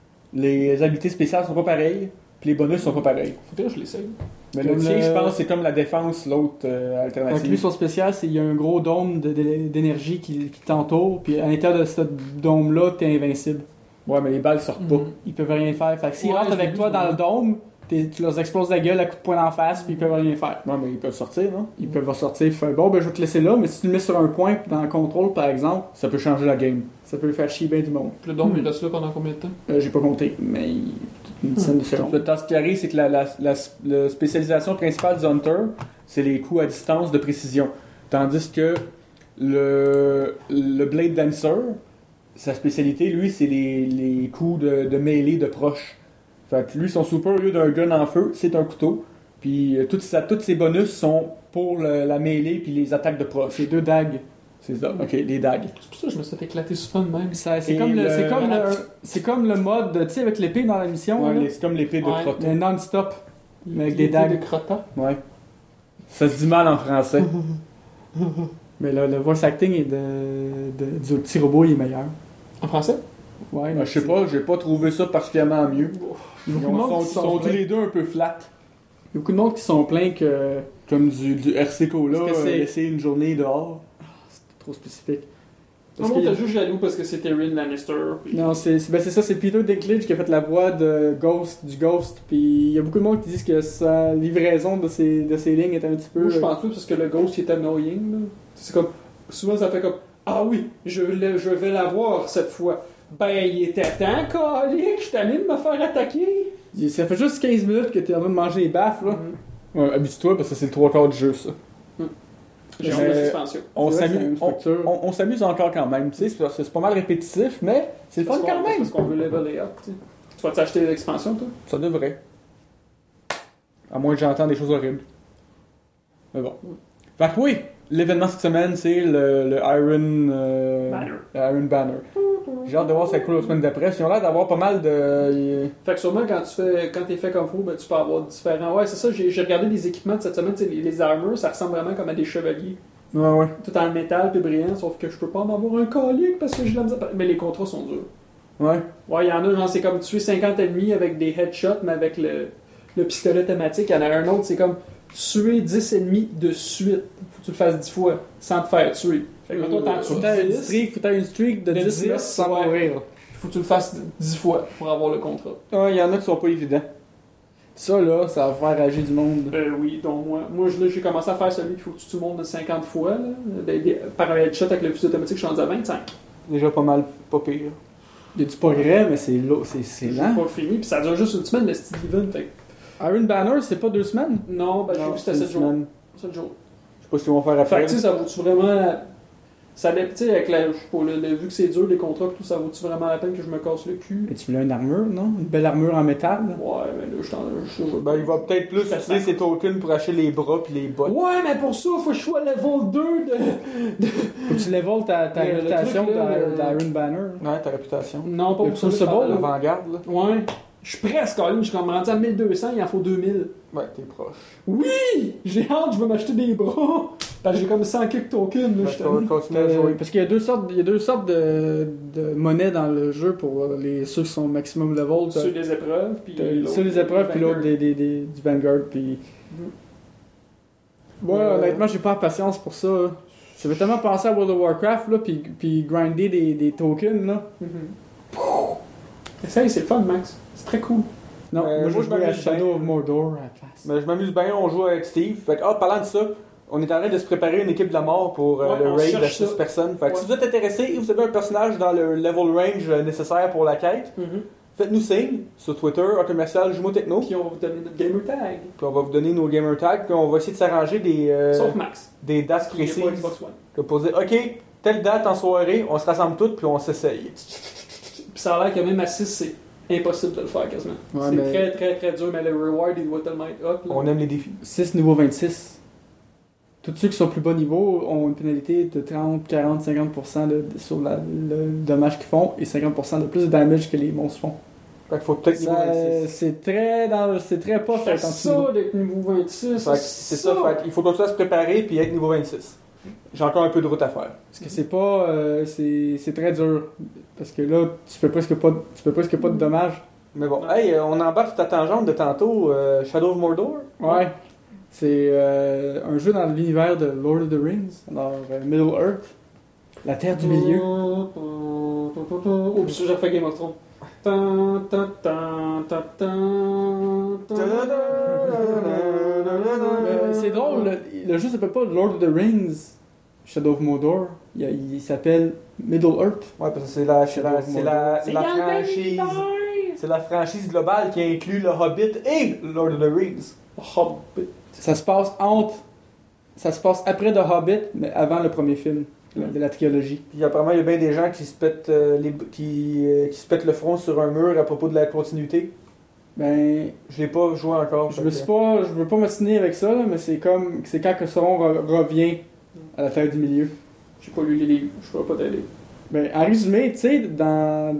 Les habiletés spéciales sont pas pareilles. Puis les bonus sont pas pareils. Faudrait que je l'essaye. Mais le Comme tien, le- je pense, c'est comme la défense, l'autre Donc lui, alternative. son spécial, c'est qu'il y a un gros dôme d'énergie qui t'entoure, puis à l'intérieur de ce dôme-là, t'es invincible. Ouais, mais les balles sortent pas. Ils peuvent rien faire. Fait que s'ils Ouais, rentrent je l'ai avec vu, toi ce dans le dôme, tu leur exploses la gueule à coups de poing d'en face, puis ils peuvent rien faire. Non, mais ils peuvent sortir, non? Ils peuvent ressortir, faire bon, ben je vais te laisser là, mais si tu le mets sur un point dans le contrôle, par exemple, Ça peut changer la game. ça peut faire chier bien du monde. Puis le dôme, il reste là pendant combien de temps? J'ai pas compté, mais une dizaine de secondes. Le temps qui arrive, c'est que la spécialisation principale du Hunter, c'est les coups à distance de précision. Tandis que le Blade Dancer, sa spécialité, lui, c'est les coups de mêlée de proche. Fait que lui, son super, au lieu d'un gun en feu, c'est un couteau. Puis tous ses bonus sont pour la mêlée puis les attaques de proche. C'est 2 dagues. C'est ça, ok, les dagues. C'est pour ça que je me suis fait éclater souvent de même. C'est Et comme, le- c'est comme le mode, tu sais, avec l'épée dans la mission, Ouais, là, c'est comme l'épée de Ouais. Crotto. mais non-stop. Mais avec Il des était dagues. de crottat. Ouais. Ça se dit mal en français. Mais le voice acting du petit robot, il est meilleur. En français? Ouais, Je sais pas, j'ai pas trouvé ça particulièrement mieux. Il y a Ils beaucoup de monde sont, qui sont tous plaints. les deux un peu flat. Il y a beaucoup de monde qui sont plaints que Comme du RC Cola, Parce que c'est- laisser une journée dehors. c'est trop spécifique. Tout le Parce monde que- était juste jaloux parce que c'était Tyrion Lannister. Puis... Non, c'est ça, c'est Peter Dinklage qui a fait la voix de du Ghost. Puis il y a beaucoup de monde qui disent que sa livraison de ses lignes est un petit peu. Moi, je pense plus parce que le Ghost il est annoying. Là. C'est comme. Souvent, ça fait comme. Ah oui, je vais l'avoir cette fois. Ben, il était temps, calique, je t'allais de me faire attaquer. Ça fait juste 15 minutes que t'es en train de manger les baffes, là. Ouais, habitue-toi parce que c'est le 3/4 du jeu, ça. J'ai Mais- hâte de suspension. On C'est vrai que s'amuse, c'est une structure. on s'amuse encore quand même. Tu sais, c'est pas mal répétitif, mais c'est le fun quand même. Parce qu'on veut leveler up. Tu sais. Tu vas t'acheter l'expansion, toi? Ça devrait. À moins que j'entende des choses horribles. Mais bon. Fait que oui, l'événement cette semaine, c'est le Iron Banner. J'ai hâte de voir ça cool la semaine d'après. Ils ont l'air d'avoir pas mal de. Fait que sûrement quand t'es fait comme faut, ben, tu peux avoir différents. Ouais, c'est ça, j'ai regardé les équipements de cette semaine, tu sais, les armures, ça ressemble vraiment comme à des chevaliers. Ouais, ouais. Tout en métal puis brillant, sauf que je peux pas en avoir un calique parce que j'ai de la misère. Mais les contrats sont durs. Ouais. Ouais, il y en a, genre, c'est comme tuer 50 ennemis avec des headshots, mais avec le pistolet thématique. Il y en a un autre, c'est comme tuer 10 ennemis de suite. Faut que tu le fasses 10 fois sans te faire tuer. Fait que toi, t'en Faut tues que t'aies 10. faut que t'aies une streak de De 10 10, sans ouais. mourir. faut que tu le fasses 10 fois pour avoir le contrat. Ah, il y en a qui sont pas évidents. Ça, là, ça va faire agir du monde. Oui, donc moi. Moi, j'ai commencé à faire celui qu'il faut que tu montes de 50 fois. Là. Par un headshot avec le fusil automatique, je suis rendu à 25. Déjà pas mal, pas pire. Il y a du progrès, mais c'est lent. J'ai pas fini, puis ça dure juste une semaine, le Steve Even. Fait... Iron Banner, c'est pas 2 semaines? Non, ben j'ai vu que c'était 7 jours. 7 jours. Je sais pas ce qu'ils vont faire après. Fait que, tu sais, ça vaut-tu vraiment. Ça dépend, tu sais, avec la. Vu que c'est dur, les contrats, tout, ça vaut-tu vraiment la peine que je me casse le cul? Mais tu voulais une armure, non? Une belle armure en métal? Ouais, mais là, je Ben, il va peut-être plus utiliser ses tokens pour acheter les bras pis les bottes. Ouais, mais pour ça, faut que je sois level 2 de. Faut que tu level ta réputation truc, là, d'Iron Banner. Ouais, ta réputation. Non, pas Le pour ça. Crucible, L'avant-garde, là. Ouais. Je suis presque, Colin. Je suis comme rendu à 1200, il en faut 2000. Ouais, t'es proche. Oui! J'ai hâte, je vais m'acheter des bras. Parce que j'ai comme 100 quelques tokens, là, je t'avoue. Continue à jouer. Parce qu'il y a deux sortes de monnaie dans le jeu pour ceux qui sont maximum level. Ceux des épreuves, puis Ceux des épreuves, puis l'autre du Vanguard. Puis... Ouais, honnêtement, j'ai pas la patience pour ça. Ça fait tellement penser à World of Warcraft, là, puis grinder des tokens, là. Essaye, c'est le fun, Max. C'est très cool. Non, moi je moi, joue à Shadow of Mordor à la place. Mais je m'amuse bien, on joue avec Steve. Fait que, parlant de ça, on est en train de se préparer une équipe de la mort pour Ouais, le on raid à cherche 6 ça. personnes. Fait que Ouais. si vous êtes intéressé et vous avez un personnage dans le level range nécessaire pour la quête, faites-nous signe sur Twitter, @ Jumeau-Techno. Puis on va vous donner notre gamer tag. Puis on va vous donner nos gamer tags. Puis on va essayer de s'arranger Sauf Max. des dates Il y a précises. pas Xbox One. Puis pour dire, OK, telle date en soirée, on se rassemble toutes puis on s'essaye. Puis ça a l'air que même à 6, c'est impossible de le faire quasiment. Ouais, C'est mais- très très très dur, mais le reward il doit tellement être up. Là. On aime les défis. 6 niveau 26. Tous ceux qui sont plus bas niveau ont une pénalité de 30, 40, 50% sur le dommage qu'ils font et 50% de plus de damage que les monstres font. Fait qu'il faut peut-être niveau Ça, 26. c'est très poche Fait d'être en dessous de niveau. ça d'être niveau 26. Fait que c'est ça, fait qu'il faut continuer à se préparer puis être niveau 26. J'ai encore un peu de route à faire. Parce que c'est pas. c'est très dur. Parce que là, tu fais presque pas de dommages. Mais bon, hey, on embarque sur ta tangente de tantôt, Shadow of Mordor. Ouais. C'est un jeu dans l'univers de Lord of the Rings, alors Middle Earth, la Terre du Milieu. Oh, puis ça, j'ai refait Game of Thrones. Tan, tan, tan, tan, tan, tan. C'est drôle, le jeu s'appelle pas Lord of the Rings, Shadow of Mordor. Il s'appelle Middle Earth. Ouais, parce que c'est la C'est franchise. C'est la franchise globale qui inclut le Hobbit et Lord of the Rings. Hobbit. Ça se passe après The Hobbit, mais avant le premier film de la trilogie. Puis apparemment, il y a bien des gens qui se pètent, qui se pètent le front sur un mur à propos de la continuité. Ben, Je l'ai pas joué encore. je veux pas m'assiner avec ça, là, mais c'est quand que Sauron revient à la Terre du Milieu. J'ai pas lu les livres, je pourrais pas t'aider. Ben, en résumé, tu sais, dans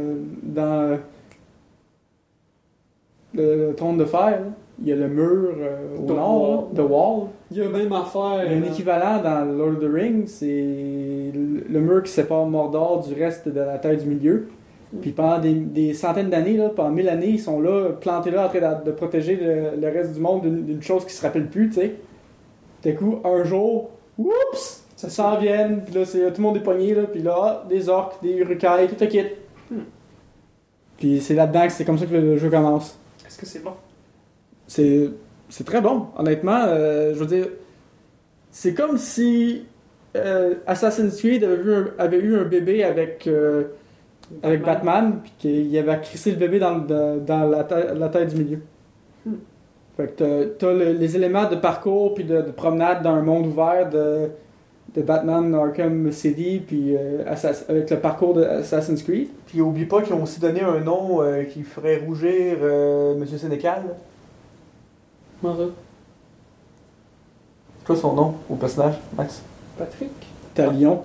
le trône de fer, là, il y a le mur au The nord, Wall. là, The Wall. Il y a même affaire. Il y a un équivalent dans Lord of the Rings, c'est le mur qui sépare Mordor du reste de la Terre du Milieu. Puis pendant des centaines d'années, là, pendant 1000 années, ils sont là, plantés là, en train de protéger le reste du monde d'une chose qui se rappelle plus, tu sais. D'un coup, un jour, oups, ça s'en vient, puis là, tout le monde est pogné, là, puis là, des orques, des urukai, tout le kit. Puis c'est là-dedans que c'est comme ça que le jeu commence. Est-ce que c'est bon? C'est très bon, honnêtement. Je veux dire, c'est comme si Assassin's Creed avait eu un bébé avec Batman, puis qu'il avait crissé le bébé dans la terre du milieu. Fait que t'as les éléments de parcours puis de promenade dans un monde ouvert de Batman Arkham City, puis avec le parcours de Assassin's Creed. Puis oublie pas qu'ils ont aussi donné un nom qui ferait rougir Monsieur Sénécal. Comment ça? C'est quoi son nom au personnage, Max? Patrick? Talion.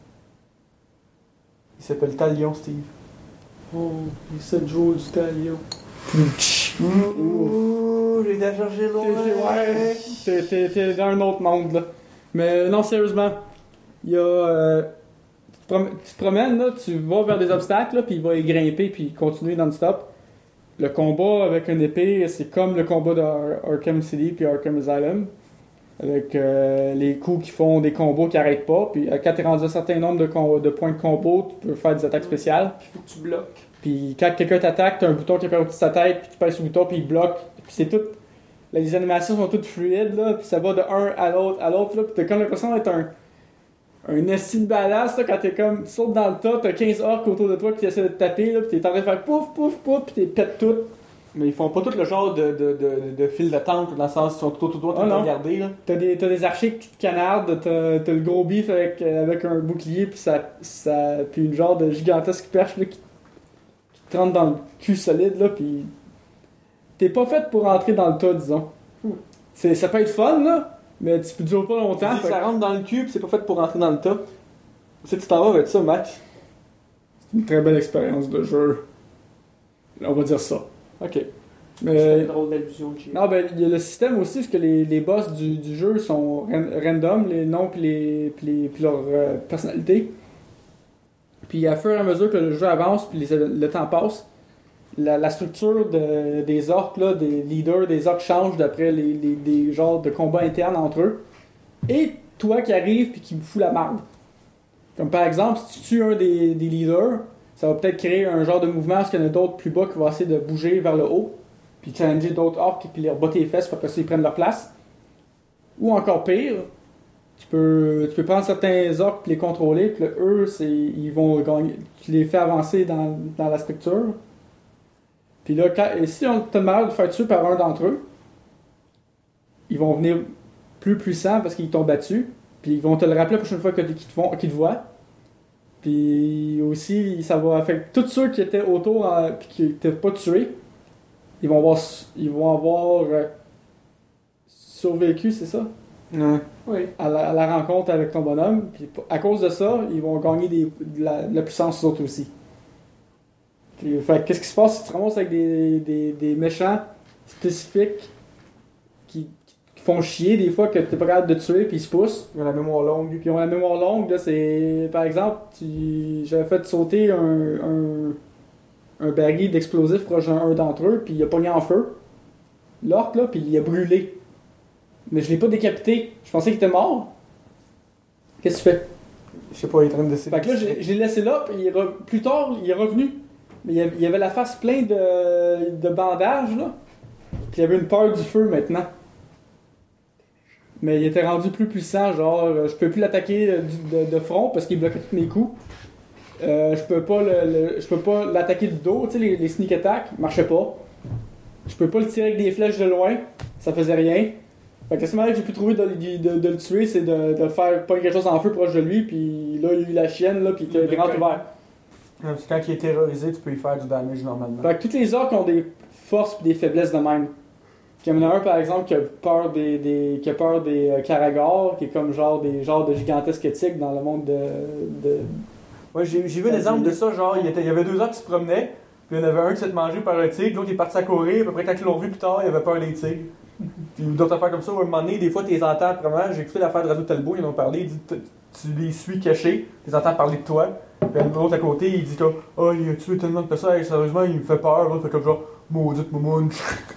Il s'appelle Talion, Steve. Oh, les 7 jours du Talion. Ouh, j'ai été chercher loin. T'es dans un autre monde, là. Mais non, sérieusement, il y a... tu te promènes, là, tu vas vers des obstacles, là, puis il va y grimper, puis continuer non-stop. Le combat avec une épée, c'est comme le combat d'Arkham City puis Arkham Asylum. avec les coups qui font des combos qui arrêtent pas. Puis quand t'es rendu à un certain nombre de points de combo, tu peux faire des attaques spéciales. Il faut que tu bloques. Puis quand quelqu'un t'attaque, t'as un bouton qui apparaît au-dessus de sa tête, puis tu pèses sur le bouton, puis il bloque. Puis c'est tout. Là, les animations sont toutes fluides, là, puis ça va de un à l'autre, là, puis t'as comme l'impression d'être un esti de badass, là, quand t'es comme, tu sautes dans le tas, t'as 15 orques autour de toi qui essaient de te taper, là, puis t'es en train de faire pouf, pouf, pouf, puis t'es pètes tout. Mais ils font pas tout le genre de fil d'attente, dans le sens ils sont tout autour de toi, tu peux regarder, là. T'as des archers qui te canardent, t'as le gros beef avec un bouclier, puis puis une genre de gigantesque perche, là, qui te rentre dans le cul solide, là, puis t'es pas fait pour rentrer dans le tas, disons. Ça peut être fun, là, mais tu dures pas longtemps. Tu dis que ça rentre dans le cul, puis c'est pas fait pour rentrer dans le tas. Tu t'en vas avec ça, Max. C'est une très belle expérience de jeu. On va dire ça. Ok. C'est une drôle d'allusion de Non, ben, il y a le système aussi, parce que les boss du jeu sont random, les noms puis leur personnalité. Puis à fur et à mesure que le jeu avance, puis le temps passe, la structure des orques, là, des leaders des orques change d'après des genres de combats internes entre eux. Et toi qui arrives puis qui me fout la marde. Comme par exemple, si tu tues un des leaders, ça va peut-être créer un genre de mouvement parce qu'il y en a d'autres plus bas qui vont essayer de bouger vers le haut, puis challenger d'autres orques et puis les rebotter les fesses pour que ils prennent leur place. Ou encore pire, tu peux prendre certains orques et les contrôler, puis là, eux, ils vont gagner. Tu les fais avancer dans la structure. Puis là, si on te demande de faire tuer par un d'entre eux, ils vont venir plus puissants parce qu'ils t'ont battu. Puis ils vont te le rappeler la prochaine fois qu'ils te voient. Puis aussi, ça va affecter tous ceux qui étaient autour et qui n'étaient pas tués. Ils vont avoir survécu, c'est ça? Ouais. Oui. À la rencontre avec ton bonhomme. Puis à cause de ça, ils vont gagner de la puissance aux autres aussi. Puis, qu'est-ce qui se passe si tu te ramasses avec des méchants spécifiques qui font chier des fois que t'es pas capable de tuer puis ils se poussent. Ils ont la mémoire longue. Puis ils ont la mémoire longue, là, c'est... Par exemple, j'avais fait sauter un baril d'explosifs proche d'un d'entre eux, puis il a pogné en feu. L'orque, là, puis il a brûlé. Mais je l'ai pas décapité. Je pensais qu'il était mort. Qu'est-ce que tu fais? Je sais pas, il est en train de décider. Fait que là, je l'ai laissé là, puis plus tard, il est revenu. Mais il y avait la face pleine de bandages, là. Puis il y avait une peur du feu maintenant. Mais il était rendu plus puissant, genre, je peux plus l'attaquer de front parce qu'il bloquait tous mes coups. Je peux pas l'attaquer de dos, tu sais, les sneak attacks, marchaient pas. Je peux pas le tirer avec des flèches de loin, ça faisait rien. Fait que la seule manière que j'ai pu trouver de le tuer, c'est de faire pas quelque chose en feu proche de lui, puis là, il a eu la chienne, là, puis il était grand ouvert. Parce que quand il est terrorisé, tu peux lui faire du damage normalement. Fait que toutes les orques ont des forces et des faiblesses de même. Il y en a un par exemple qui a peur des caragors, qui est comme genre de gigantesques tigres dans le monde de... Ouais, j'ai vu un exemple de ça, genre, il y avait deux orques qui se promenaient, puis il y en avait un qui s'est fait manger par un tigre, l'autre est parti à courir, à peu près quand ils l'ont vu plus tard, il avait peur des tigres. Puis d'autres affaires comme ça, où à un moment donné, des fois, tu les entends, vraiment, j'ai écouté l'affaire de Radio Talbot, ils en ont parlé, il dit, tu les suis cachés, tu les entends parler de toi, puis l'autre à côté, il dit comme, oh, il a tué tellement de personnes, sérieusement, il me fait peur, l'autre fait comme genre, maudite moumoune.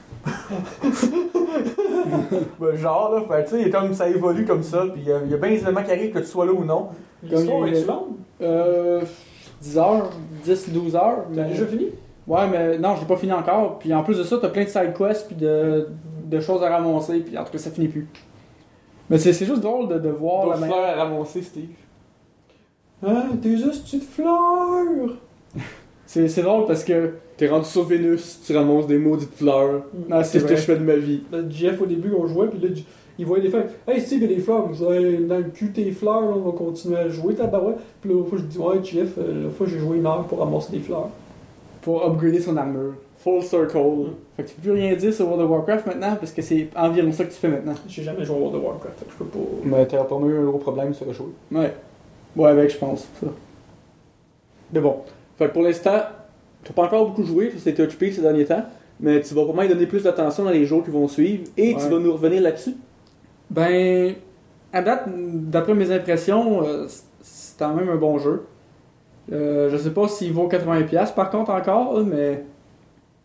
Ben, genre, là, fait, tu sais, comme ça évolue comme ça, puis il y a bien des éléments qui arrivent que tu sois là ou non. L'histoire est-tu longue? 10 heures, 10-12 heures. T'as déjà fini? Ouais, mais non, je l'ai pas fini encore. Puis en plus de ça, t'as plein de side quests puis de choses à ramasser, puis en tout cas, ça finit plus. Mais c'est juste drôle de voir la fleur à ramasser, Steve. Hein, t'es juste une fleur! C'est drôle parce que... T'es rendu sur Vénus, tu ramasses des maudites fleurs. Non, C'est ce que je fais de ma vie. Jeff, au début, on jouait, puis là, il voyait des fleurs. Hey, Steve, il y a des fleurs. Je disais, dans le cul, tes fleurs, là, on va continuer à jouer, tabarouette. Puis là, l'autre fois, je dis, ouais, Jeff, la fois, j'ai joué une heure pour ramasser des fleurs. Pour upgrader son armure. Full circle. Fait que tu peux plus rien dire sur World of Warcraft maintenant parce que c'est environ ça que tu fais maintenant. J'ai jamais joué à World of Warcraft, fait que je peux pas. Mais t'auras pas eu un gros problème sur le show. Ouais. Ouais, avec, je pense. Ça. Mais bon. Fait que pour l'instant, t'as pas encore beaucoup joué, parce que t'es occupé ces derniers temps. Mais tu vas probablement y donner plus d'attention dans les jours qui vont suivre. Et tu vas nous revenir là-dessus. Ben, à date, d'après mes impressions, c'est quand même un bon jeu. Je sais pas s'il vaut 80$ par contre encore, là, mais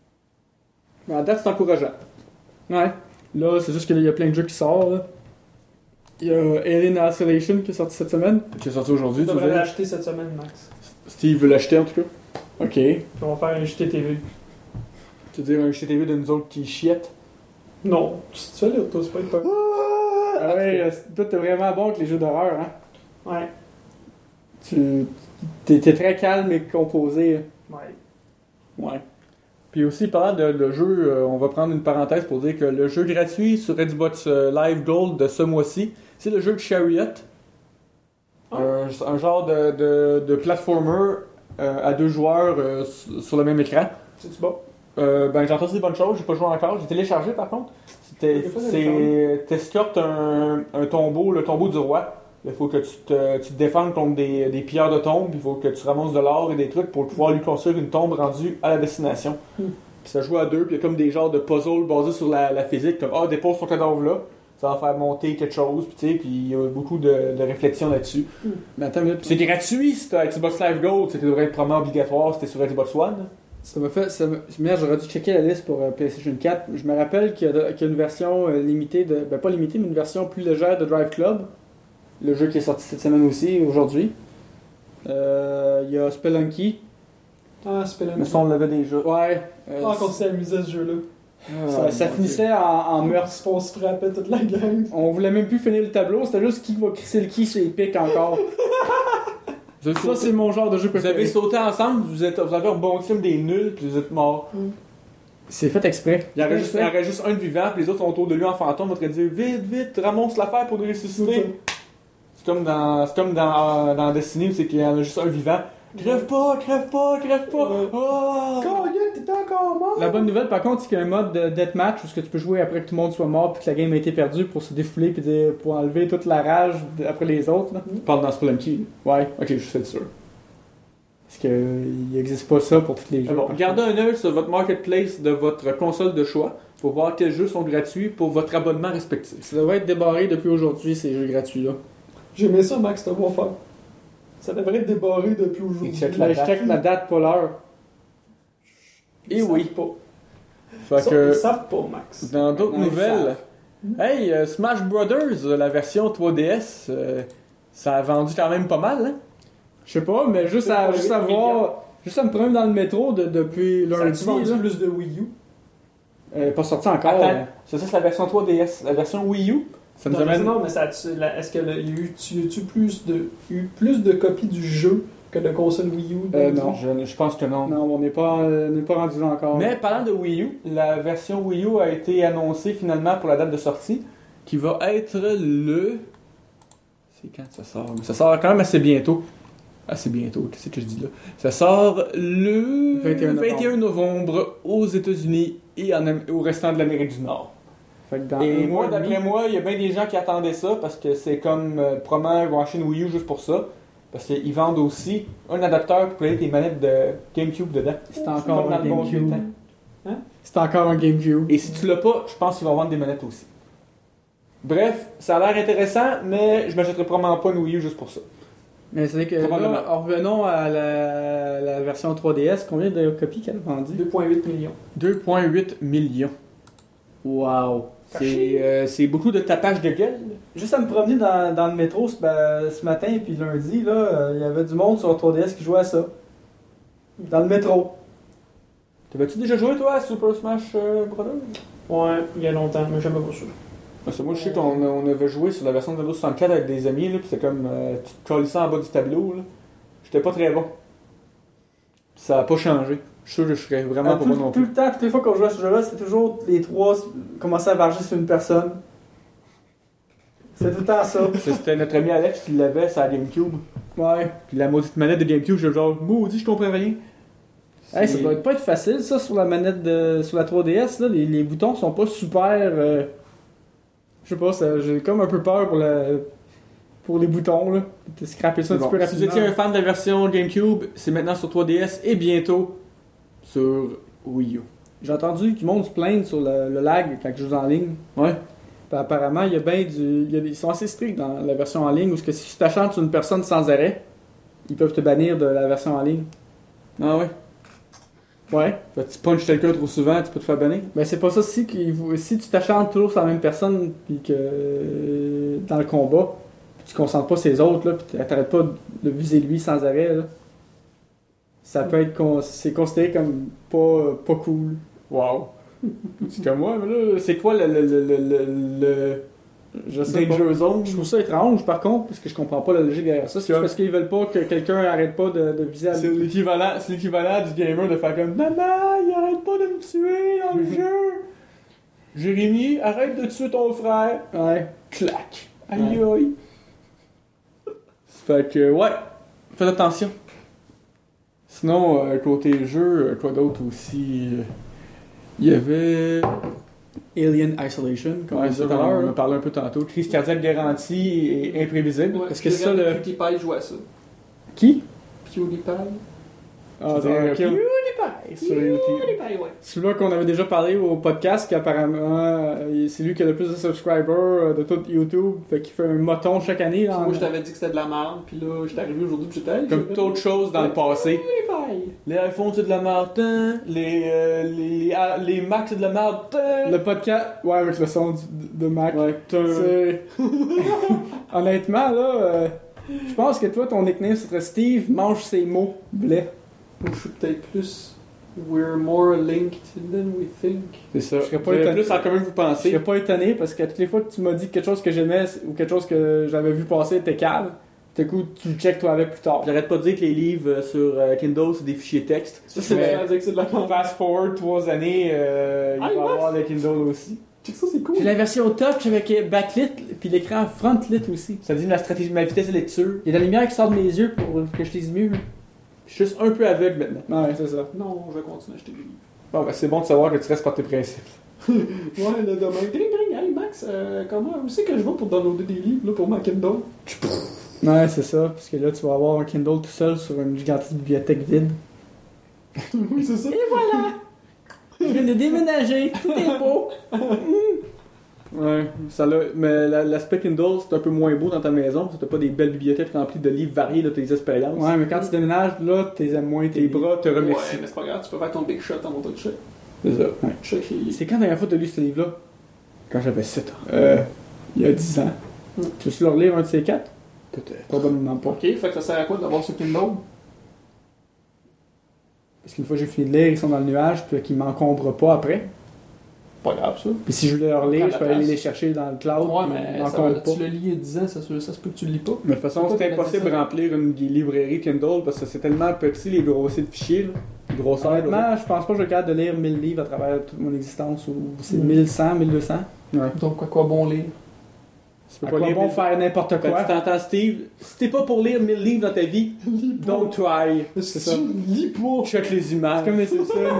à date, c'est encourageant. Ouais. Là, c'est juste qu'il y a plein de jeux qui sortent. Là. Il y a Alien Isolation qui est sorti cette semaine. Qui est sorti aujourd'hui, Tu tu devrais sais. l'acheter cette semaine, Max. Steve veut l'acheter en tout cas. Ok. Puis on va faire un JTTV. Tu veux dire un JTV de nous autres qui chiette? Non, tu fais là, toi, c'est pas une peur. Ah ouais, toi t'es vraiment bon avec les jeux d'horreur, hein? Ouais. T'es très calme et composé. Ouais. Ouais. Puis aussi, parlant de le jeu, on va prendre une parenthèse pour dire que le jeu gratuit sur Xbox Live Gold de ce mois-ci, c'est le jeu de Chariot. Un genre de platformer à 2 joueurs sur le même écran. C'est-tu bon? Ben, j'ai entendu des bonnes choses, j'ai pas joué encore. J'ai téléchargé par contre. T'escortes un tombeau, le tombeau du roi. Il faut que tu te défendes contre des pilleurs de tombe, il faut que tu ramasses de l'or et des trucs pour pouvoir lui construire une tombe rendue à la destination. Puis ça joue à 2, puis il y a comme des genres de puzzles basés sur la physique, comme dépose ton cadavre là, ça va faire monter quelque chose, puis tu sais, puis il y a beaucoup de réflexion là-dessus. Mais attends une minute. Puis c'est gratuit si t'as Xbox Live Gold, ça devrait être probablement obligatoire si t'es sur Xbox One. Ça m'a fait. Merde, j'aurais dû checker la liste pour PlayStation 4. Je me rappelle qu'il y a une version limitée de. Ben pas limitée, mais une version plus légère de Drive Club. Le jeu qui est sorti cette semaine aussi, aujourd'hui. Il y a Spelunky. Ah, c'est pas Mais ça, on l'avait déjà. Ouais. Ah, qu'on s'est amusé à ce jeu-là. ça finissait en meurtre. On se frappait toute la gang. On voulait même plus finir le tableau, c'était juste qui va crisser le qui sur les pics encore. Ça, c'est mon genre de jeu Vous préféré. avez sauté ensemble, vous avez rebondi comme des nuls, puis vous êtes morts. C'est fait exprès. Il y aurait juste un de vivant, puis les autres sont autour de lui en fantôme, vont te dire vite, vite, ramasse l'affaire pour le ressusciter. C'est comme dans Destiny où c'est qu'il y en a juste un vivant. Crève pas, crève pas, crève pas! Oh! T'es encore mort! La bonne nouvelle, par contre, c'est qu'il y a un mode de deathmatch où tu peux jouer après que tout le monde soit mort puis que la game a été perdue pour se défouler puis pour enlever toute la rage après les autres. Là. Tu parles dans Spelunky. Ouais. Ok, je suis sûr. Parce qu'il n'existe pas ça pour tous les jeux. Bon, gardez un œil sur votre marketplace de votre console de choix pour voir quels jeux sont gratuits pour votre abonnement respectif. Ça devrait être débarré depuis aujourd'hui, ces jeux gratuits-là. J'ai aimé ça, Max, c'est un bon fan. Ça devrait être débarré depuis aujourd'hui. Là, je check la date, pas l'heure. Et oui. Pas. Fait Ça, que, ils savent pas, Max. dans d'autres Maintenant, ils nouvelles, hey, Smash Brothers, la version 3DS, ça a vendu quand même pas mal, hein? Je sais pas, mais juste à voir. Juste à me promener dans le métro depuis Ça lundi. a vendu là. plus de Wii U. Pas sorti encore. Attends, c'est la version 3DS. La version Wii U, ça nous amène... Non, mais est-ce qu'il y a eu plus de copies du jeu que de console Wii U? Non. Je pense que non. Non, on n'est pas rendu là encore. Mais parlant de Wii U, la version Wii U a été annoncée finalement pour la date de sortie, qui va être le... C'est quand ça sort? Ça sort quand même assez bientôt. Assez bientôt, qu'est-ce que je dis là? Ça sort le 21 novembre aux États-Unis et au restant de l'Amérique du Nord. Fait que dans Et un moi, mois et d'après demi- moi, il y a bien des gens qui attendaient ça parce que c'est comme probablement ils vont acheter une Wii U juste pour ça. Parce qu'ils vendent aussi un adapteur pour coller tes manettes de GameCube dedans. C'est encore Comme dans un le bon vieux GameCube. temps. C'est encore un GameCube. Et si tu l'as pas, je pense qu'ils vont vendre des manettes aussi. Bref, ça a l'air intéressant, mais je m'achèterai probablement pas une Wii U juste pour ça. Mais c'est que Probablement. là, revenons à la version 3DS. Combien de copies qu'elle a vendu? 2,8 millions. 2,8 millions. Wow. C'est beaucoup de tapage de gueule. Juste à me promener dans le métro ce matin et puis lundi, là, il y avait du monde sur 3DS qui jouait à ça. Dans le métro. T'avais-tu déjà joué toi à Super Smash Bros? Ouais, il y a longtemps, mais jamais pas sûr. Parce que moi, je sais qu'on avait joué sur la version de Nintendo 64 avec des amis, là, pis c'était comme tu te colles ça en bas du tableau. Là. J'étais pas très bon. Ça a pas changé. Je suis sûr que je serais vraiment pas bon non Tout plus. le temps, toutes les fois qu'on jouait à ce jeu-là, c'était toujours les trois commençaient à varger sur une personne. C'est tout le temps ça. C'était notre ami Alex qui l'avait sur la GameCube. Ouais. Puis la maudite manette de GameCube, j'étais genre, maudit, je comprends rien. Hey, ça doit pas être facile ça sur la manette sur la 3DS. Là. Les boutons sont pas super. Je sais pas, j'ai comme un peu peur pour les boutons. Là. De scraper ça un petit peu Si vous rapidement. étiez un fan de la version GameCube, c'est maintenant sur 3DS et bientôt sur Wii U. J'ai entendu du monde se plaindre sur le lag quand je joue en ligne. Ouais. Puis apparemment, il y a bien ils sont assez stricts dans la version en ligne où que si tu t'acharnes sur une personne sans arrêt, ils peuvent te bannir de la version en ligne. Ah ouais. Ouais. Fait que tu punches quelqu'un trop souvent, tu peux te faire bannir. Ben c'est pas ça si si tu t'acharnes toujours sur la même personne puis que dans le combat, tu te concentres pas sur les autres là, puis t'arrêtes pas de viser lui sans arrêt là. Ça peut être c'est considéré comme pas cool. Wow. C'est comme moi, mais là, c'est quoi le Je sais pas. danger zone? Je trouve ça étrange par contre parce que je comprends pas la logique derrière ça. C'est parce qu'ils veulent pas que quelqu'un arrête pas de viser à C'est l'équivalent du gamer de faire comme maman, il arrête pas de me tuer dans le jeu. Jérémy, arrête de tuer ton frère. Ouais. Clac. Aïe aïe. Fait que ouais, faites attention. Sinon, côté jeu, quoi d'autre aussi? Il y avait. Alien Isolation, comme on Ouais, disait ça, tout à l'heure. on en là. a parlé un peu tantôt. Crise cardiaque garantie et imprévisible. Ouais, Parce que c'est ça, le le- PewDiePie jouait à ça. Qui? PewDiePie. Ah, C'est PewDiePie. sur YouTube. PewDiePie, ouais. Celui-là qu'on avait déjà parlé au podcast, qui apparemment, c'est lui qui a le plus de subscribers de tout YouTube. Fait qu'il fait un moton chaque année. Puis Là, moi, je t'avais dit que c'était de la merde, puis là, j'étais arrivé aujourd'hui, puis j'étais Comme d'autres choses dans le passé. PewDiePie. Les iPhones, c'est de la merde. hein. Les Macs, c'est de la merde. hein. Le podcast, ouais, avec le son de Mac. Ouais, C'est- Honnêtement, là, je pense que toi, ton nickname serait Steve mange ses mots, blé. Moi, je suis peut-être plus. We're more linked than we think. c'est ça. Je serais pas Vous avez étonné. plus en commun que vous Je pensez. serais pas étonné parce que toutes les fois que tu m'as dit quelque chose que j'aimais ou quelque chose que j'avais vu passer, t'es cave. Tout coup, tu le check toi avec plus tard. J'arrête pas de dire que les livres sur Kindle, c'est des fichiers texte. Ça, c'est Mais- à dire que c'est de la merde. Fast forward 3 années, il va y avoir le Kindle aussi. Check ça, c'est cool. J'ai la version touch avec backlit puis l'écran frontlit aussi. Ça dit ma stratégie, ma vitesse de lecture. Il y a de la lumière qui sort de mes yeux pour que je lise mieux. Je suis juste un peu aveugle maintenant. Ouais, c'est ça. Non, je vais continuer à acheter des livres. Bon, ben, c'est bon de savoir que tu restes par tes principes. Ouais, le demain. Dring, dring. Hey, Max, comment où c'est que je vais pour downloader des livres là, pour ma Kindle? Ouais, c'est ça. Parce que là, tu vas avoir un Kindle tout seul sur une gigantesque bibliothèque vide. Oui, c'est ça. Je viens de déménager. Tout est beau. Ouais, ça l'a. Mais l'aspect Kindle, c'est un peu moins beau dans ta maison, parce que t'as pas des belles bibliothèques remplies de livres variés de tes expériences. Ouais, mais quand tu déménages, là, t'es aimes moins Tes bras te Ouais, remercient. mais c'est pas grave, tu peux faire ton big shot en montant de check. C'est ça. Check les... C'est quand la dernière fois que t'as lu ce livre-là? Quand j'avais 7 ans. Il y a 10 ans. Tu veux-tu le relire un de ces quatre? Peut-être. Probablement pas. Ok, fait que ça sert à quoi d'avoir ce Kindle? Parce qu'une fois que j'ai fini de lire, ils sont dans le nuage, puis qu'ils m'encombrent pas après. Pas grave, ça. Puis si je voulais les relire, Prends je la peux aller place. les chercher dans le cloud, Ouais, puis mais ils ça, m'encombrent pas. tu le lis il y a 10 ans, ça se peut que tu le lis pas. Mais de toute façon, Pourquoi c'est tu impossible de mettais ça? remplir une librairie Kindle parce que c'est tellement petit les grossiers de fichiers. Là. Les grosseurs. là. Honnêtement, je pense pas que je vais être capable de lire 1000 livres à travers toute mon existence, ou c'est 1100, 1200. Donc, à quoi bon lire? Tu peux À pas quoi lire bon 1000 faire n'importe Fait que quoi? tu t'entends, Steve? Si t'es pas pour lire 1000 livres dans ta vie, don't try. C'est ça. Lis pas! Check les images. C'est comme les Simpsons.